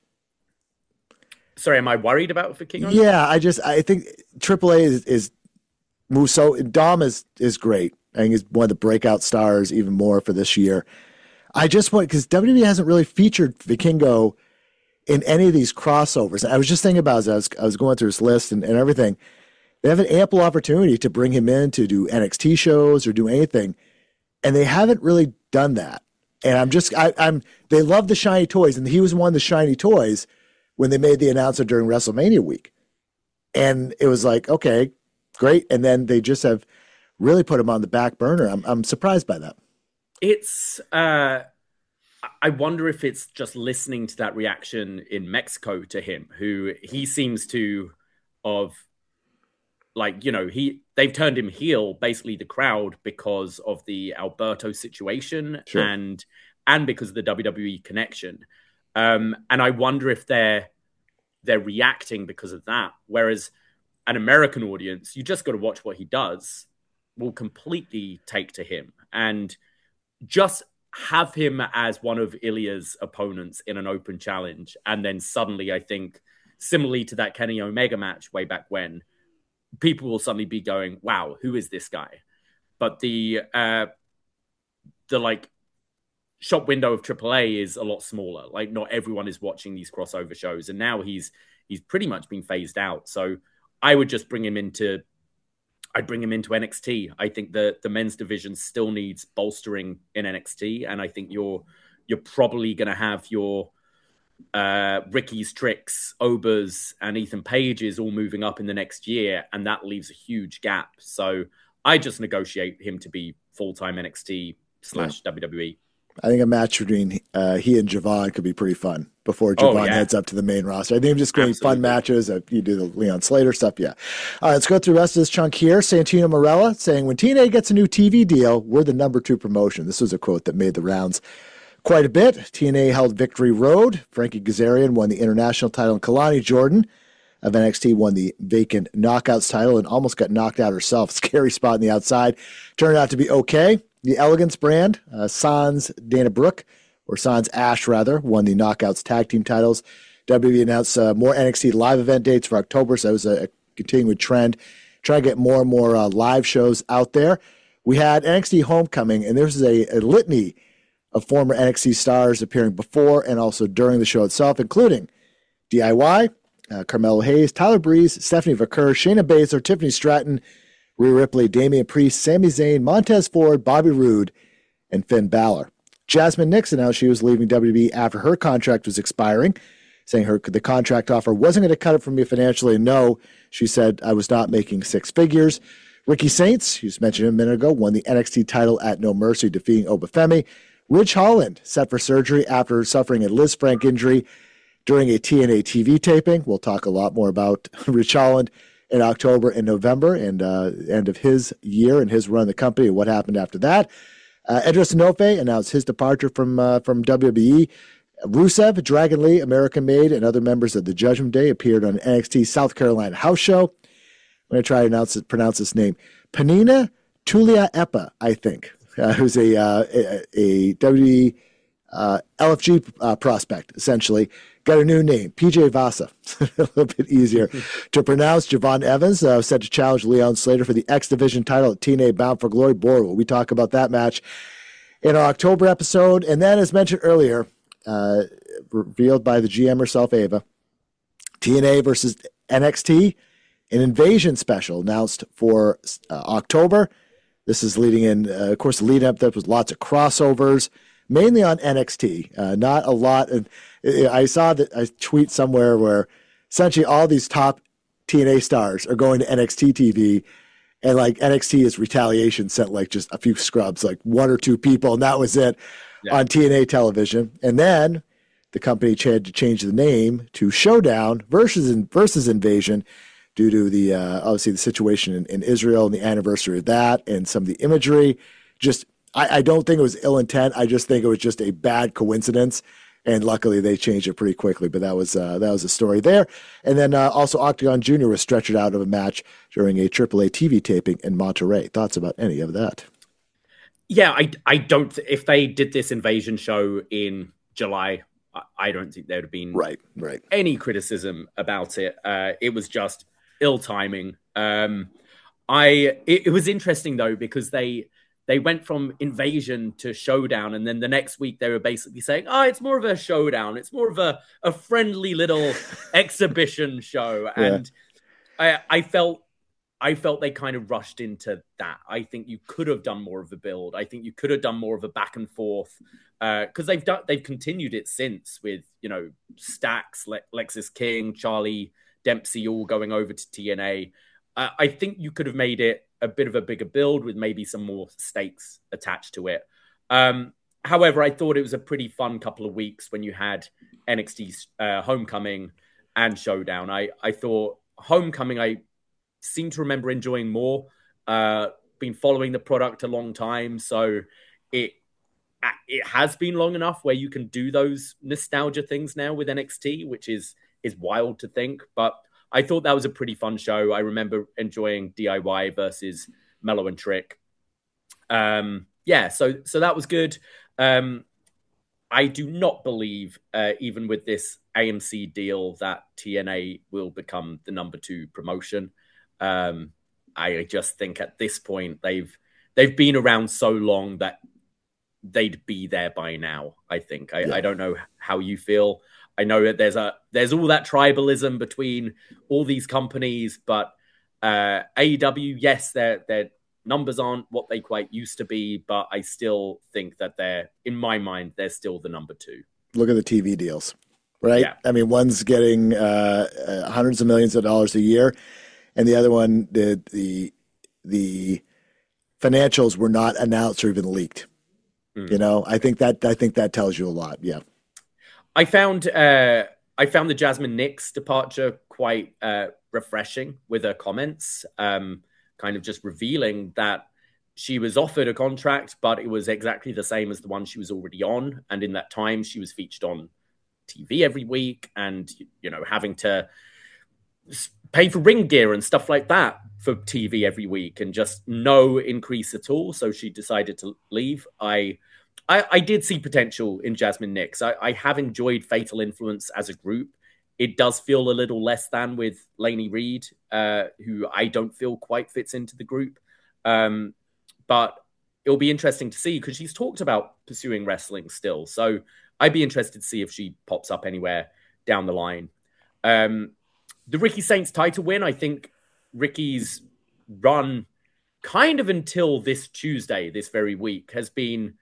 B: Sorry, am I worried about Vikingo?
A: Yeah, I just I think Triple A is, is moves so Dom is is great. I think he's one of the breakout stars even more for this year. I just want, because W W E hasn't really featured Vikingo in any of these crossovers. I was just thinking about it as I was, I was going through this list and, and everything. They have an ample opportunity to bring him in to do N X T shows or do anything, and they haven't really done that. And I'm just I, I'm they love the shiny toys, and he was one of the shiny toys when they made the announcement during WrestleMania week. And it was like, okay, great. And then they just have really put him on the back burner. I'm I'm surprised by that.
B: It's, uh, I wonder if it's just listening to that reaction in Mexico to him, who he seems to of like, you know, he, they've turned him heel, basically the crowd, because of the Alberto situation
A: sure.
B: and, and because of the W W E connection. Um, and I wonder if they're they're reacting because of that. Whereas an American audience, you just got to watch what he does, will completely take to him. And just have him as one of Ilya's opponents in an open challenge. And then suddenly, I think, similarly to that Kenny Omega match way back when, people will suddenly be going, wow, who is this guy? But the uh, the like, shop window of Triple A is a lot smaller. Like, not everyone is watching these crossover shows, and now he's he's pretty much been phased out. So I would just bring him into I'd bring him into N X T. I think the the men's division still needs bolstering in N X T, and I think you're you're probably going to have your uh, Ricky's Tricks, Obers, and Ethan Pages all moving up in the next year, and that leaves a huge gap. So I just negotiate him to be full-time N X T slash
A: yeah.
B: W W E.
A: I think a match between uh, he and Javon could be pretty fun before Javon oh, yeah. heads up to the main roster. I think I'm just going to be fun matches. Uh, you do the Leon Slater stuff, yeah. All right, let's go through the rest of this chunk here. Santino Marella saying, when T N A gets a new T V deal, we're the number two promotion. This was a quote that made the rounds quite a bit. T N A held Victory Road. Frankie Kazarian won the international title, and Kalani Jordan of N X T won the vacant Knockouts title and almost got knocked out herself. Scary spot on the outside. Turned out to be okay. The Elegance brand, uh, Sans Dana Brooke, or Sans Ash rather, won the Knockouts tag team titles. W W E announced uh, more N X T live event dates for October, so that was a, a continuing trend. try to get more and more uh, live shows out there. We had N X T Homecoming, and there's a, a litany of former N X T stars appearing before and also during the show itself, including D I Y, uh, Carmelo Hayes, Tyler Breeze, Stephanie Vaquer, Shayna Baszler, Tiffany Stratton, Rhea Ripley, Damian Priest, Sami Zayn, Montez Ford, Bobby Roode, and Finn Balor. Jasmine Nix announced she was leaving W W E after her contract was expiring, saying her the contract offer wasn't going to cut it for me financially. No, she said, I was not making six figures. Ricky Saints, who was mentioned a minute ago, won the N X T title at No Mercy, defeating Obafemi. Ridge Holland set for surgery after suffering a Liz Frank injury during a T N A T V taping. We'll talk a lot more about Ridge Holland in October and November and uh, end of his year and his run the company and what happened after that. Uh, Edris Enofe announced his departure from uh, from W W E. Rusev, Dragon Lee, American Made, and other members of the Judgment Day appeared on N X T South Carolina House Show. I'm going to try to announce it, pronounce this name. Panina Tuliaepa, I think, uh, who's a, uh, a, a W W E uh, L F G uh, prospect, essentially. Got a new name, P J Vasa. A little bit easier to pronounce. Javon Evans uh, set to challenge Leon Slater for the X Division title at T N A Bound for Glory. Boy, will we talk about that match in our October episode. And then, as mentioned earlier, uh, revealed by the G M herself, Ava, T N A versus N X T, an Invasion special announced for uh, October. This is leading in, uh, of course, the lead up there was lots of crossovers, mainly on N X T. Uh, not a lot. And I saw that a tweet somewhere where essentially all these top T N A stars are going to N X T T V, and like N X T is retaliation, sent like just a few scrubs, like one or two people, and that was it yeah. on T N A television. And then the company had to change the name to Showdown versus versus Invasion due to the uh, obviously the situation in, in Israel and the anniversary of that and some of the imagery. Just I, I don't think it was ill intent. I just think it was just a bad coincidence. And luckily, they changed it pretty quickly. But that was uh, that was a story there. And then uh, also, Octagon Junior was stretched out of a match during a triple A T V taping in Monterey. Thoughts about any of that?
B: Yeah, I, I don't. If they did this Invasion show in July, I, I don't think there would have been
A: right, right.
B: any criticism about it. Uh, it was just ill timing. Um, I it, it was interesting though because they. They went from Invasion to Showdown, and then the next week they were basically saying, oh, it's more of a showdown. It's more of a, a friendly little exhibition show. Yeah. And I, I felt I felt they kind of rushed into that. I think you could have done more of a build. I think you could have done more of a back and forth because uh, they've done they've continued it since with, you know, Stax, Le- Lexis King, Charlie Dempsey all going over to T N A. Uh, I think you could have made it a bit of a bigger build with maybe some more stakes attached to it. Um, however, I thought it was a pretty fun couple of weeks when you had N X T uh, Homecoming and Showdown. I, I thought Homecoming, I seem to remember enjoying more. Uh, been following the product a long time, so it it has been long enough where you can do those nostalgia things now with N X T, which is is wild to think, but I thought that was a pretty fun show. I remember enjoying D I Y versus Mellow and Trick. Um, yeah, so so that was good. Um, I do not believe, uh, even with this A M C deal, that T N A will become the number two promotion. Um, I just think at this point they've they've been around so long that they'd be there by now. I think. I, yeah. I don't know how you feel. I know that there's a there's all that tribalism between all these companies, but uh, A E W, yes, their their numbers aren't what they quite used to be, but I still think that they're, in my mind, they're still the number two.
A: Look at the T V deals, right? Yeah. I mean, one's getting uh, uh, hundreds of millions of dollars a year, and the other one, the the the financials were not announced or even leaked. Mm. You know, I think that I think that tells you a lot. Yeah.
B: I found uh, I found the Jasmine Nix departure quite uh, refreshing with her comments, um, kind of just revealing that she was offered a contract, but it was exactly the same as the one she was already on. And in that time, she was featured on T V every week and, you know, having to pay for ring gear and stuff like that for T V every week and just no increase at all. So she decided to leave. I I, I did see potential in Jasmine Nix. I, I have enjoyed Fatal Influence as a group it does feel a little less than with Lainey Reed, uh, who I don't feel quite fits into the group. Um, but it'll be interesting to see because she's talked about pursuing wrestling still. So I'd be interested to see if she pops up anywhere down the line. Um, the Ricky Saints title win, I think Ricky's run kind of until this Tuesday, this very week, has been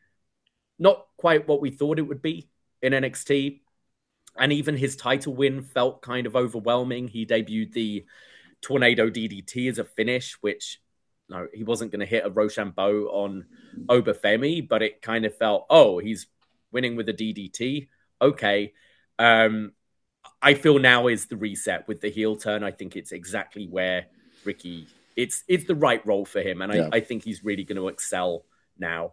B: not quite what we thought it would be in N X T. And even his title win felt kind of overwhelming. He debuted the Tornado D D T as a finish, which no, he wasn't going to hit a Rochambeau on Obafemi, but it kind of felt, oh, he's winning with a D D T. Okay. Um, I feel now is the reset with the heel turn. I think it's exactly where Ricky, it's it's the right role for him. And yeah. I, I think he's really going to excel now.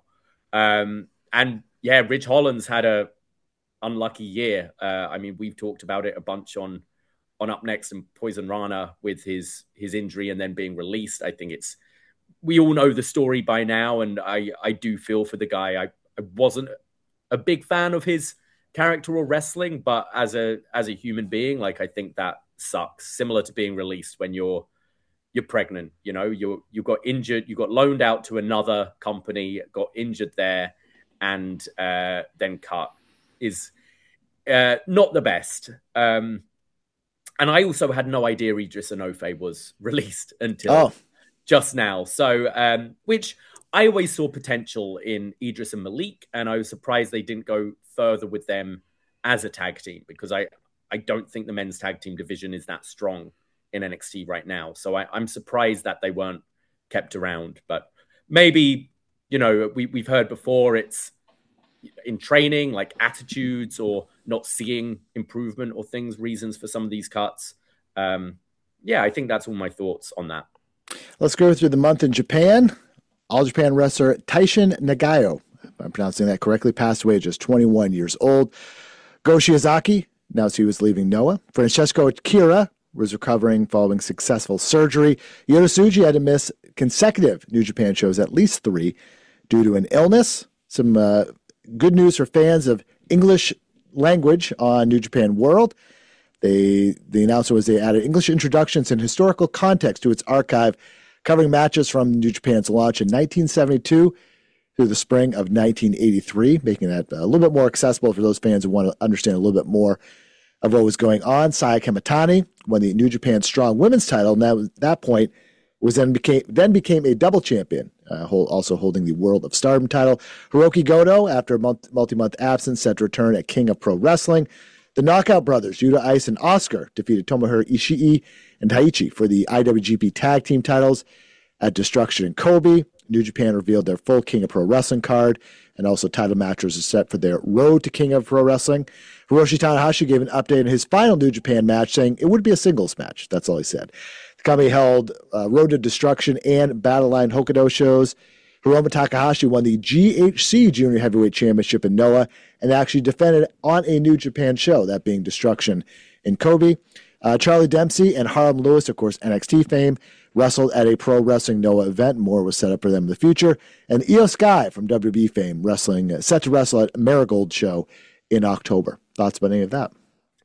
B: Um, and yeah, Ridge Holland's had a unlucky year. Uh, I mean, we've talked about it a bunch on on Up Next and Poison Rana with his his injury and then being released. I think it's, we all know the story by now. And I, I do feel for the guy. I, I wasn't a big fan of his character or wrestling, but as a as a human being, like I think that sucks. Similar to being released when you're you're pregnant, you know, you you got injured, you got loaned out to another company, got injured there, and uh, then cut is uh, not the best. Um, and I also had no idea Idris Enofe was released until oh. just now. So, um, which I always saw potential in Idris and Malik, and I was surprised they didn't go further with them as a tag team because I, I don't think the men's tag team division is that strong in N X T right now. So I, I'm surprised that they weren't kept around. But maybe, you know, we, we've heard before it's in training, like attitudes or not seeing improvement or things, reasons for some of these cuts. Um, yeah, I think that's all my thoughts on that.
A: Let's go through the month in Japan. All Japan wrestler Taishin Nagayo, if I'm pronouncing that correctly, passed away just twenty-one years old. Go Shiozaki announced he was leaving Noah. Francesco Akira was recovering following successful surgery. Yota Tsuji had to miss consecutive New Japan shows, at least three, due to an illness. Some uh, good news for fans of English language on New Japan World. They, the announcer was they added English introductions and historical context to its archive, covering matches from New Japan's launch in nineteen seventy-two through the spring of nineteen eighty-three, making that a little bit more accessible for those fans who want to understand a little bit more of what was going on. Saya Kamitani won the New Japan Strong Women's title, and that, at that point was then became then became a double champion, uh, hold, also holding the World of Stardom title. Hiroki Goto, after a month, multi-month absence, set to return at King of Pro Wrestling. The Knockout Brothers, Yuta Ice and Oscar, defeated Tomohiro Ishii and Taichi for the I W G P Tag Team titles at Destruction in Kobe. New Japan revealed their full King of Pro Wrestling card, and also title matches are set for their Road to King of Pro Wrestling. Hiroshi Tanahashi gave an update in his final New Japan match, saying it would be a singles match. That's all he said. The company held uh, Road to Destruction and Battle Line Hokkaido shows. Hiromu Takahashi won the G H C Junior Heavyweight Championship in Noah and actually defended on a New Japan show, that being Destruction in Kobe. Uh, Charlie Dempsey and Harlem Lewis, of course, N X T fame, wrestled at a Pro Wrestling Noah event. More was set up for them in the future. And Io Sky from W W E fame, wrestling uh, set to wrestle at Marigold show in October. Thoughts about any of that?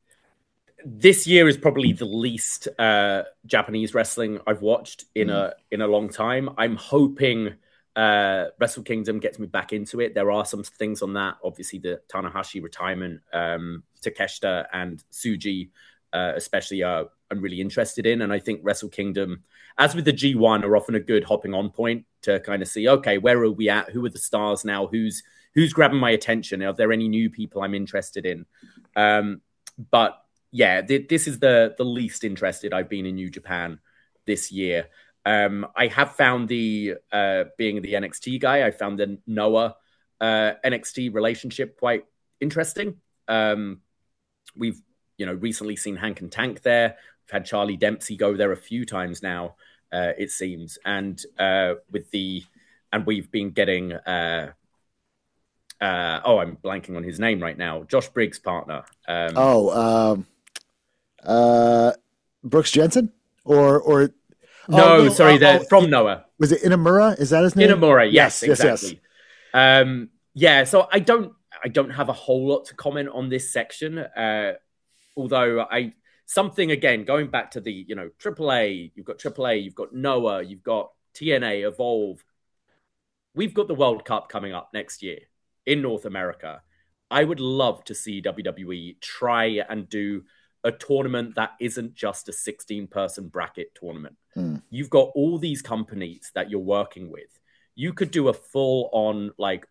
B: This year is probably the least uh, Japanese wrestling I've watched in mm. a in a long time. I'm hoping uh, Wrestle Kingdom gets me back into it. There are some things on that. Obviously, the Tanahashi retirement, um, Takeshita and Tsuji, uh, especially, uh, I'm really interested in. And I think Wrestle Kingdom, as with the G one, are often a good hopping on point to kind of see, okay, where are we at? Who are the stars now? Who's who's grabbing my attention? Are there any new people I'm interested in? Um, but yeah, th- this is the the least interested I've been in New Japan this year. Um, I have found the, uh, being the N X T guy, I found the Noah uh, N X T relationship quite interesting. Um, we've, you know, recently seen Hank and Tank there. We've had Charlie Dempsey go there a few times now, uh, it seems. And uh, with the, and we've been getting, uh, uh, oh, I'm blanking on his name right now. Josh Briggs' partner. Um,
A: oh, um, uh, Brooks Jensen or, or,
B: No,
A: oh, no,
B: sorry,
A: uh,
B: the,
A: oh,
B: from Noah.
A: Was it Inamura? Is that his name?
B: Inamura, yes,
A: yes
B: exactly. Yes, yes. Um, yeah, so I don't, I don't have a whole lot to comment on this section. Uh, although I, something, again, going back to the, you know, triple A, you've got triple A, you've got Noah, you've got T N A, Evolve. We've got the World Cup coming up next year in North America. I would love to see W W E try and do a tournament that isn't just a sixteen-person bracket tournament. Mm. You've got all these companies that you're working with. You could do a full-on, like,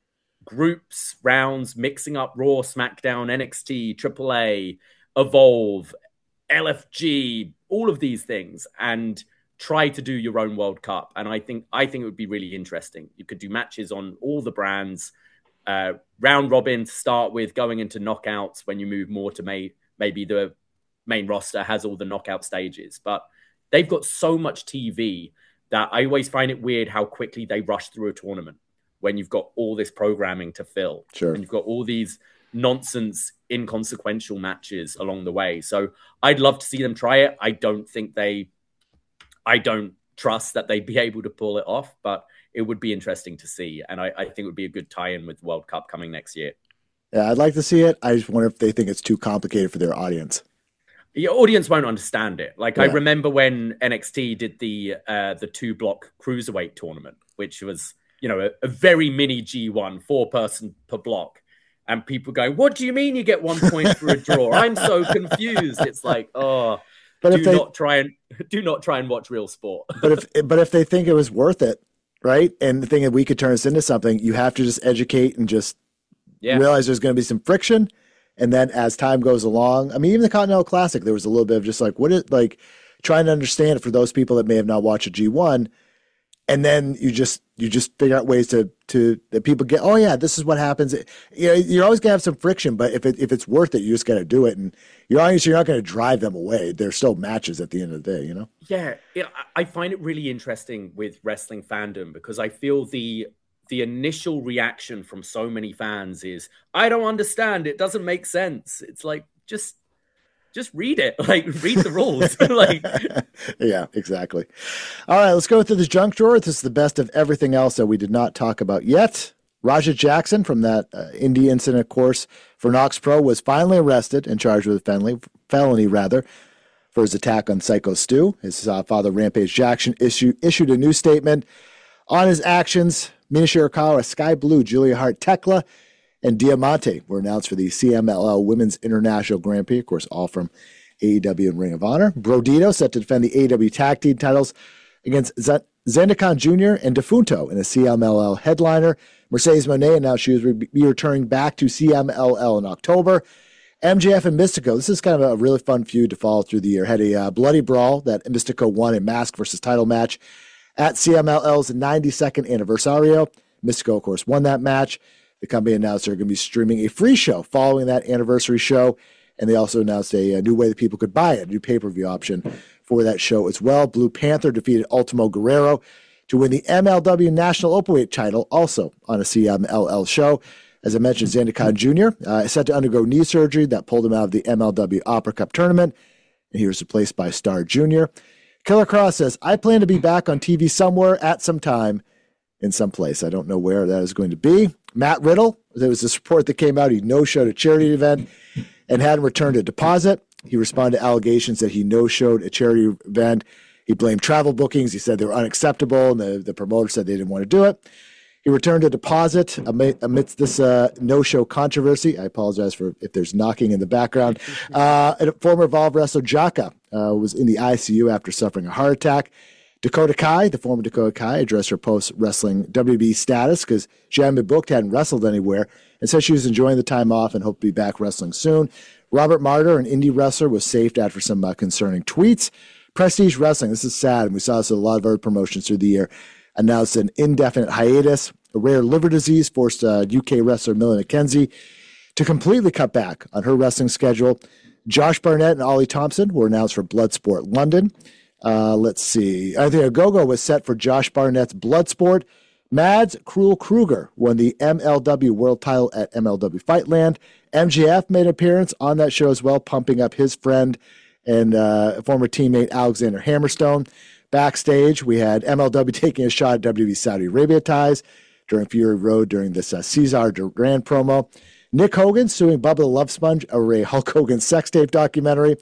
B: groups, rounds, mixing up Raw, SmackDown, N X T, triple A, Evolve, L F G, all of these things, and try to do your own World Cup. And I think I think it would be really interesting. You could do matches on all the brands, uh, round robin to start with, going into knockouts when you move more to may, maybe the main roster has all the knockout stages. But they've got so much T V that I always find it weird how quickly they rush through a tournament when you've got all this programming to fill.
A: Sure.
B: And you've got all these nonsense, inconsequential matches along the way. So I'd love to see them try it. I don't think they... I don't trust that they'd be able to pull it off, but it would be interesting to see. And I, I think it would be a good tie-in with World Cup coming next year.
A: Yeah, I'd like to see it. I just wonder if they think it's too complicated for their audience.
B: Your audience won't understand it. Like, yeah. I remember when N X T did the uh, the two-block cruiserweight tournament, which was, you know, a, a very mini G one, four-person per block. And people go, what do you mean you get one point for a draw? I'm so confused. It's like, oh... But do if they, not try and do not try and watch real sport.
A: but if but if they think it was worth it, right? And the thing that we could turn this into something, you have to just educate and just yeah. realize there's going to be some friction. And then as time goes along, I mean, even the Continental Classic, there was a little bit of just like what is like trying to understand it for those people that may have not watched a G one. And then you just you just figure out ways to to that people get, oh yeah, this is what happens. You know, you're always gonna have some friction, but if it if it's worth it, you just gotta do it. And you're obviously you're not gonna drive them away. They're still matches at the end of the day, you know?
B: Yeah. Yeah. I find it really interesting with wrestling fandom because I feel the the initial reaction from so many fans is, I don't understand, it doesn't make sense. It's like just Just read it, like read the rules. like,
A: yeah, exactly. All right, let's go through the junk drawer. This is the best of everything else that we did not talk about yet. Raja Jackson from that uh, Indy incident, of course, for Nox Pro was finally arrested and charged with a felony, felony rather, for his attack on Psycho Stu. His uh, father, Rampage Jackson, issue, issued a new statement on his actions. Mina Shirakawa, Sky Blue, Julia Hart, Tekla, and Diamante were announced for the C M L L Women's International Grand Prix, of course, all from A E W and Ring of Honor. Brodito set to defend the A E W Tag Team titles against Z- Zendikon Junior and Defunto in a C M L L headliner. Mercedes Moné announced she was re- be returning back to C M L L in October. M J F and Mystico, this is kind of a really fun feud to follow through the year, had a uh, bloody brawl that Mystico won a mask versus title match at C M L L's ninety-second Anniversario. Mystico, of course, won that match. The company announced they're going to be streaming a free show following that anniversary show, and they also announced a, a new way that people could buy it, a new pay-per-view option for that show as well. Blue Panther defeated Ultimo Guerrero to win the M L W National Openweight title, also on a C M L L show. As I mentioned, Zendikon Junior Uh, is set to undergo knee surgery that pulled him out of the M L W Opera Cup tournament, and he was replaced by Star Junior Killer Cross says, I plan to be back on T V somewhere at some time in some place. I don't know where that is going to be. Matt Riddle, there was this report that came out. He no-showed a charity event and hadn't returned a deposit. He responded to allegations that he no-showed a charity event. He blamed travel bookings. He said they were unacceptable, and the, the promoter said they didn't want to do it. He returned a deposit amidst this uh, no-show controversy. I apologize for if there's knocking in the background. Uh, and former Evolve wrestler Jaka uh, was in the I C U after suffering a heart attack. Dakota Kai, the former Dakota Kai, addressed her post-wrestling W W E status because she hadn't been booked, hadn't wrestled anywhere, and said she was enjoying the time off and hoped to be back wrestling soon. Robert Martyr, an indie wrestler, was saved after some uh, concerning tweets. Prestige Wrestling, this is sad, and we saw this at a lot of other promotions through the year, announced an indefinite hiatus. A rare liver disease forced uh, U K wrestler Millie McKenzie to completely cut back on her wrestling schedule. Josh Barnett and Ollie Thompson were announced for Bloodsport London. Uh, let's see. I think a go-go was set for Josh Barnett's Bloodsport. Mads Krul Kruger won the M L W World title at M L W Fightland. M J F made an appearance on that show as well, pumping up his friend and uh, former teammate Alexander Hammerstone. Backstage, we had M L W taking a shot at W W E Saudi Arabia ties during Fury Road during this uh, Cesar Duran promo. Nick Hogan suing Bubba the Love Sponge over a Hulk Hogan sex tape documentary.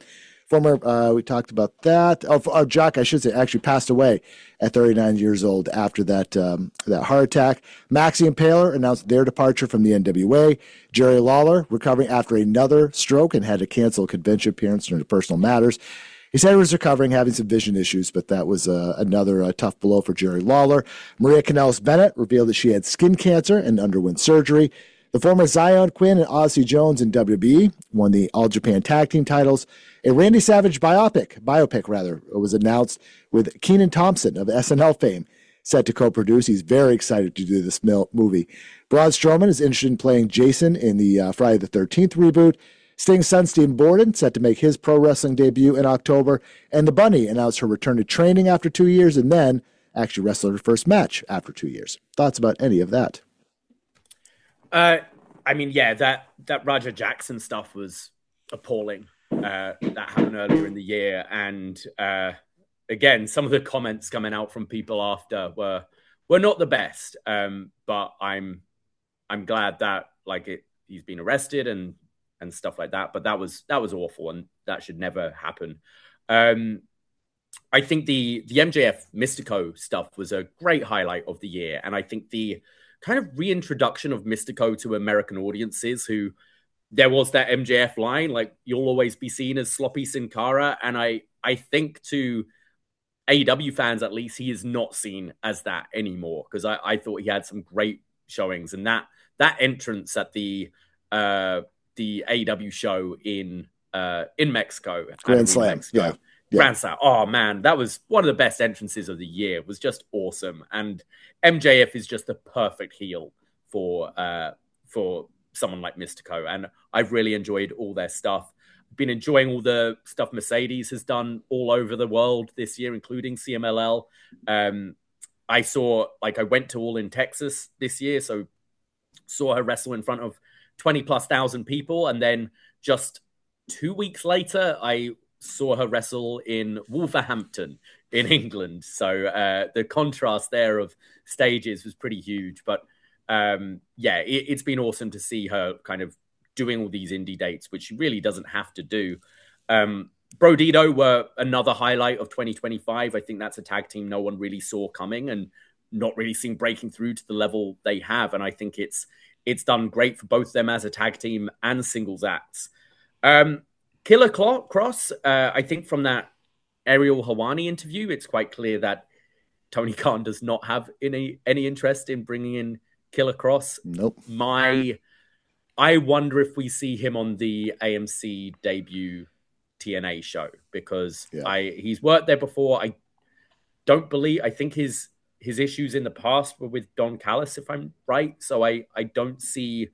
A: Former, uh, we talked about that. Oh, oh, Jock, I should say, actually passed away at thirty-nine years old after that um, that heart attack. Maxie and Paler announced their departure from the N W A. Jerry Lawler recovering after another stroke and had to cancel a convention appearance due to personal matters. He said he was recovering, having some vision issues, but that was uh, another uh, tough blow for Jerry Lawler. Maria Kanellis-Bennett revealed that she had skin cancer and underwent surgery. The former Zion Quinn and Ozzy Jones in W W E won the All Japan Tag Team titles. A Randy Savage biopic, biopic rather, was announced with Kenan Thompson of S N L fame set to co-produce. He's very excited to do this movie. Braun Strowman is interested in playing Jason in the uh, Friday the thirteenth reboot. Sting's son, Steve Borden, set to make his pro wrestling debut in October. And the Bunny announced her return to training after two years and then actually wrestled her first match after two years. Thoughts about any of that?
B: Uh, I mean, yeah, that, that Raja Jackson stuff was appalling. Uh, that happened earlier in the year. And uh, again, some of the comments coming out from people after were were not the best. Um, but I'm I'm glad that like it he's been arrested and and stuff like that. But that was that was awful, and that should never happen. Um, I think the the M J F Mystico stuff was a great highlight of the year, and I think the kind of reintroduction of Mystico to American audiences who. There was that M J F line, like, you'll always be seen as Sloppy Sin Cara. And I, I think to A E W fans, at least, he is not seen as that anymore. Because I, I thought he had some great showings. And that that entrance at the uh, the A E W show in uh, in Mexico.
A: Grand Slam. Mexico, yeah. yeah.
B: Grand Slam. Oh, man, that was one of the best entrances of the year. It was just awesome. And M J F is just the perfect heel for uh, for someone like Mystico, and I've really enjoyed all their stuff. Been enjoying all the stuff Mercedes has done all over the world this year, including C M L L. Um, I saw, like, I went to All in Texas this year, so saw her wrestle in front of twenty plus thousand people, and then just two weeks later, I saw her wrestle in Wolverhampton in England. So uh, the contrast there of stages was pretty huge, but Um, yeah, it, it's been awesome to see her kind of doing all these indie dates, which she really doesn't have to do. Um, Brodito were another highlight of twenty twenty-five. I think that's a tag team no one really saw coming and not really seen breaking through to the level they have. And I think it's it's done great for both them as a tag team and singles acts. Um, Killer Cross, uh, I think from that Ariel Helwani interview, it's quite clear that Tony Khan does not have any any interest in bringing in Killer Cross.
A: Nope.
B: My, I wonder if we see him on the A M C debut T N A show because yeah. I he's worked there before. I don't believe. I think his his issues in the past were with Don Callis, if I'm right. So I I don't see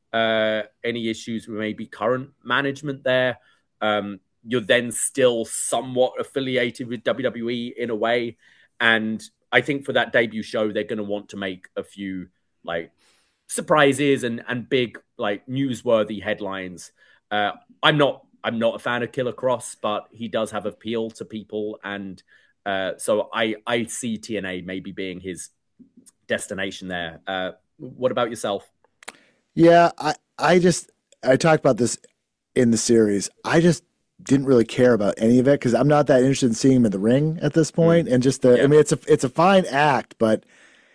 B: uh, any issues with maybe current management there. Um, you're then still somewhat affiliated with W W E in a way, and I think for that debut show they're going to want to make a few like surprises and, and big, like newsworthy headlines. Uh, I'm not, I'm not a fan of Killer Cross, but he does have appeal to people. And uh, so I, I see T N A maybe being his destination there. Uh, what about yourself?
A: Yeah, I, I just, I talked about this in the series. I just didn't really care about any of it because I'm not that interested in seeing him in the ring at this point. Mm. And just the, yeah. I mean, it's a, it's a fine act, but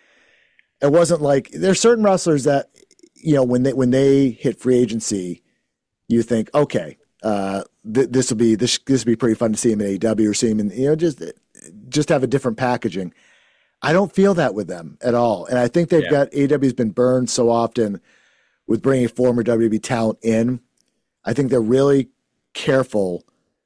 A: it wasn't like there's certain wrestlers that, you know, when they when they hit free agency, you think, okay, uh, th- this will be this this will be pretty fun to see him in A E W or see him in, you know, just just have a different packaging. I don't feel that with them at all, and I think they've yeah. got A E W's been burned so often with bringing former W W E talent in. I think they're really careful.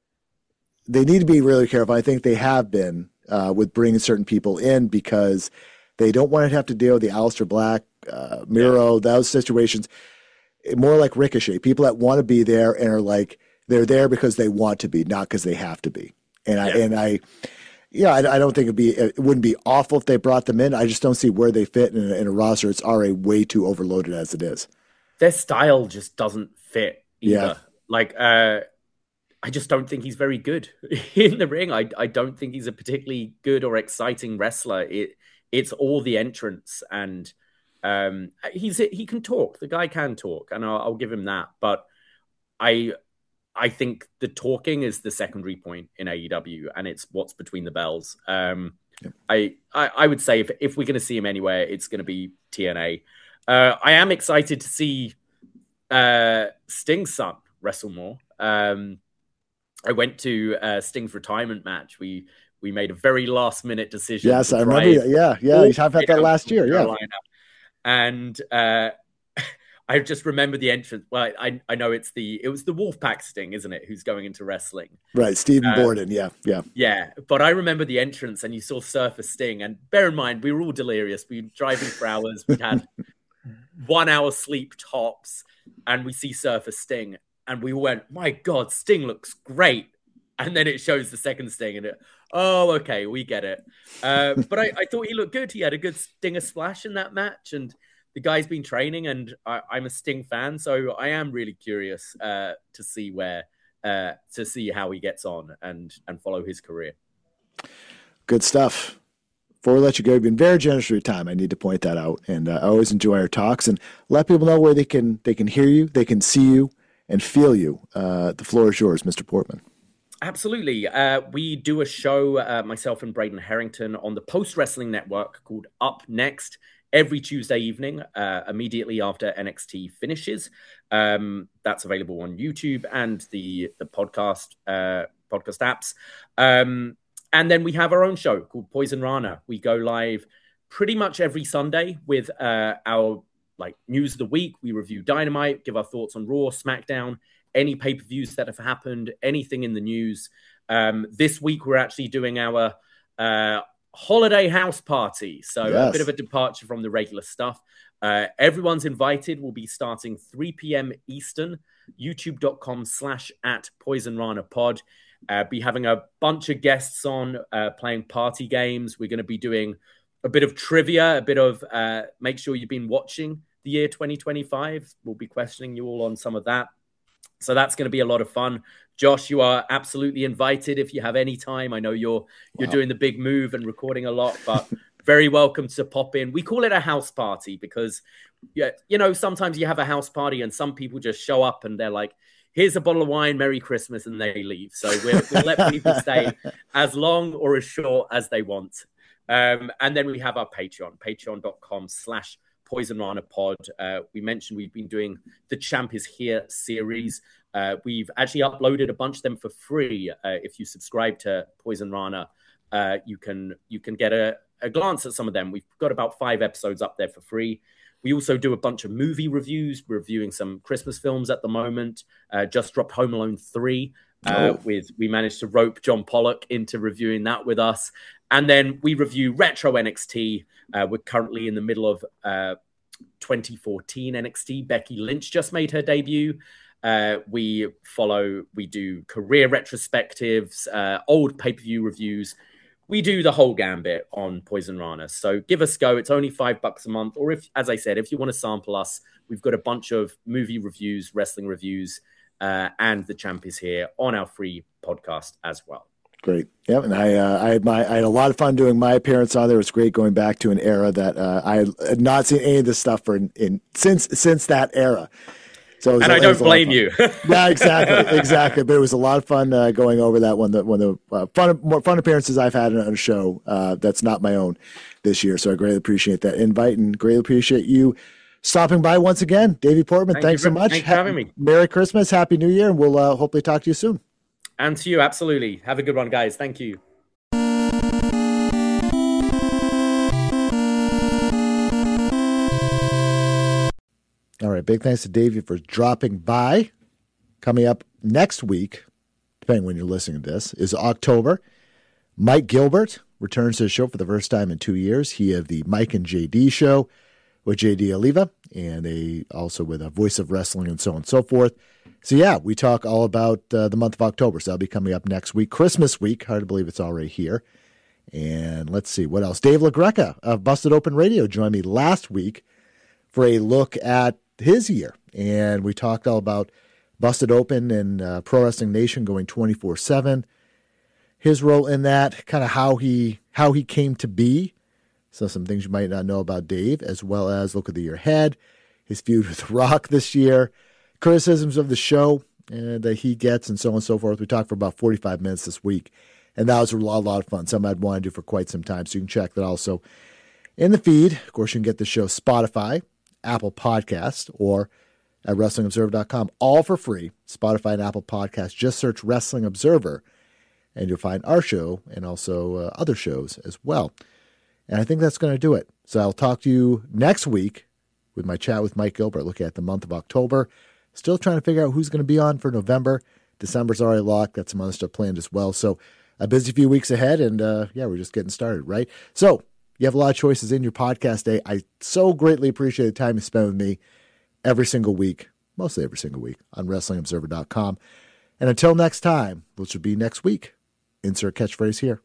A: They need to be really careful. I think they have been uh, with bringing certain people in because. They don't want to have to deal with the Aleister Black, uh, Miro, yeah. those situations. More like Ricochet, people that want to be there and are like they're there because they want to be, not because they have to be. And I yeah. and I, yeah, I, I don't think it'd be it wouldn't be awful if they brought them in. I just don't see where they fit in a, in a roster. It's already way too overloaded as it is.
B: Their style just doesn't fit either.
A: Yeah.
B: Like, uh, I just don't think he's very good in the ring. I I don't think he's a particularly good or exciting wrestler. It. It's all the entrance, and um, he's he can talk. The guy can talk, and I'll, I'll give him that. But I I think the talking is the secondary point in A E W, and it's what's between the bells. Um, yeah. I, I I would say if if we're going to see him anywhere, it's going to be T N A. Uh, I am excited to see uh, Sting's son wrestle more. Um, I went to uh, Sting's retirement match. We we made a very last minute decision.
A: Yes, I remember. Yeah, yeah, you talked about that last year. Yeah,
B: and uh, I just remember the entrance. Well, I I know it's the it was the Wolfpack Sting, isn't it? Who's going into wrestling?
A: Right, Stephen uh, Borden. Yeah, yeah,
B: yeah. But I remember the entrance, and you saw Surfer Sting. And bear in mind, we were all delirious. We were driving for hours. We had one hour sleep tops, and we see Surfer Sting, and we went, "My God, Sting looks great." And then it shows the second Sting, and it, oh, okay, we get it. Uh, but I, I thought he looked good. He had a good Stinger splash in that match, and the guy's been training, and I, I'm a Sting fan, so I am really curious uh, to see where, uh, to see how he gets on and and follow his career.
A: Good stuff. Before we let you go, you've been very generous with your time. I need to point that out, and uh, I always enjoy our talks. And let people know where they can they can hear you, they can see you, and feel you. Uh, the floor is yours, Mister Portman.
B: Absolutely. Uh, we do a show, uh, myself and Braden Harrington, on the Post Wrestling Network called Up Next every Tuesday evening, uh, immediately after N X T finishes. Um, that's available on YouTube and the the podcast uh, podcast apps. Um, and then we have our own show called Poison Rana. We go live pretty much every Sunday with uh, our like news of the week. We review Dynamite, give our thoughts on Raw, SmackDown, any pay-per-views that have happened, anything in the news. Um, this week, we're actually doing our uh, holiday house party. So yes. A bit of a departure from the regular stuff. Uh, everyone's invited. We'll be starting three p.m. Eastern, youtube.com slash at Poison Rana Pod. Uh, be having a bunch of guests on, uh, playing party games. We're going to be doing a bit of trivia, a bit of uh, make sure you've been watching the year twenty twenty-five. We'll be questioning you all on some of that. So that's going to be a lot of fun. Josh, you are absolutely invited if you have any time. I know you're you're wow. doing the big move and recording a lot, but very welcome to pop in. We call it a house party because, yeah, you know, sometimes you have a house party and some people just show up and they're like, here's a bottle of wine, Merry Christmas, and they leave. So we'll, we'll let people stay as long or as short as they want. Um, and then we have our Patreon, patreon.com slash Poison Rana Pod. Uh, we mentioned we've been doing the Champ is Here series. Uh, we've actually uploaded a bunch of them for free. Uh, if you subscribe to Poison Rana, uh, you can you can get a, a glance at some of them. We've got about five episodes up there for free. We also do a bunch of movie reviews. We're reviewing some Christmas films at the moment. Uh, just dropped Home Alone three. Uh, oh. With we managed to rope John Pollock into reviewing that with us. And then we review retro N X T. Uh, we're currently in the middle of uh, twenty fourteen N X T. Becky Lynch just made her debut. Uh, we follow, we do career retrospectives, uh, old pay-per-view reviews. We do the whole gambit on Poison Rana. So give us a go. It's only five bucks a month. Or if, as I said, if you want to sample us, we've got a bunch of movie reviews, wrestling reviews, uh, and The Champ is Here on our free podcast as well.
A: Great. Yep. And I, uh, I had my, I had a lot of fun doing my appearance on there. It was great going back to an era that uh, I had not seen any of this stuff for in, in since since that era. So
B: and
A: a,
B: I don't blame you.
A: Yeah, exactly, exactly. But it was a lot of fun uh, going over that one. The one of the uh, fun, more fun appearances I've had on a show uh, that's not my own this year. So I greatly appreciate that invite and greatly appreciate you stopping by once again, Davey Portman.
B: Thank
A: thanks
B: for,
A: so much.
B: Thanks for having me.
A: Merry Christmas, Happy New Year, and we'll uh, hopefully talk to you soon.
B: And to you, absolutely. Have a good one, guys. Thank you.
A: All right, big thanks to Davey for dropping by. Coming up next week, depending when you're listening to this, is October. Mike Gilbert returns to the show for the first time in two years. He of the Mike and J D show with J D Oliva, and they also with a Voice of Wrestling and so on and so forth. So yeah, we talk all about uh, the month of October. So that'll be coming up next week, Christmas week. Hard to believe it's already here. And let's see what else. Dave LaGreca of Busted Open Radio joined me last week for a look at his year, and we talked all about Busted Open and uh, Pro Wrestling Nation going twenty-four seven, his role in that, kind of how he how he came to be. So some things you might not know about Dave, as well as look at the year ahead, his feud with Rock this year, criticisms of the show, uh, that he gets and so on and so forth. We talked for about forty-five minutes this week, and that was a lot, a lot of fun. Something I'd want to do for quite some time, so you can check that also in the feed. Of course, you can get the show Spotify, Apple Podcast, or at wrestling observer dot com, all for free. Spotify and Apple Podcasts. Just search Wrestling Observer, and you'll find our show and also uh, other shows as well. And I think that's going to do it. So I'll talk to you next week with my chat with Mike Gilbert, looking at the month of October. Still trying to figure out who's going to be on for November. December's already locked. Got some other stuff planned as well. So a busy few weeks ahead, and uh, yeah, we're just getting started, right? So you have a lot of choices in your podcast day. I so greatly appreciate the time you spend with me every single week, mostly every single week, on wrestling observer dot com. And until next time, which will be next week, insert catchphrase here.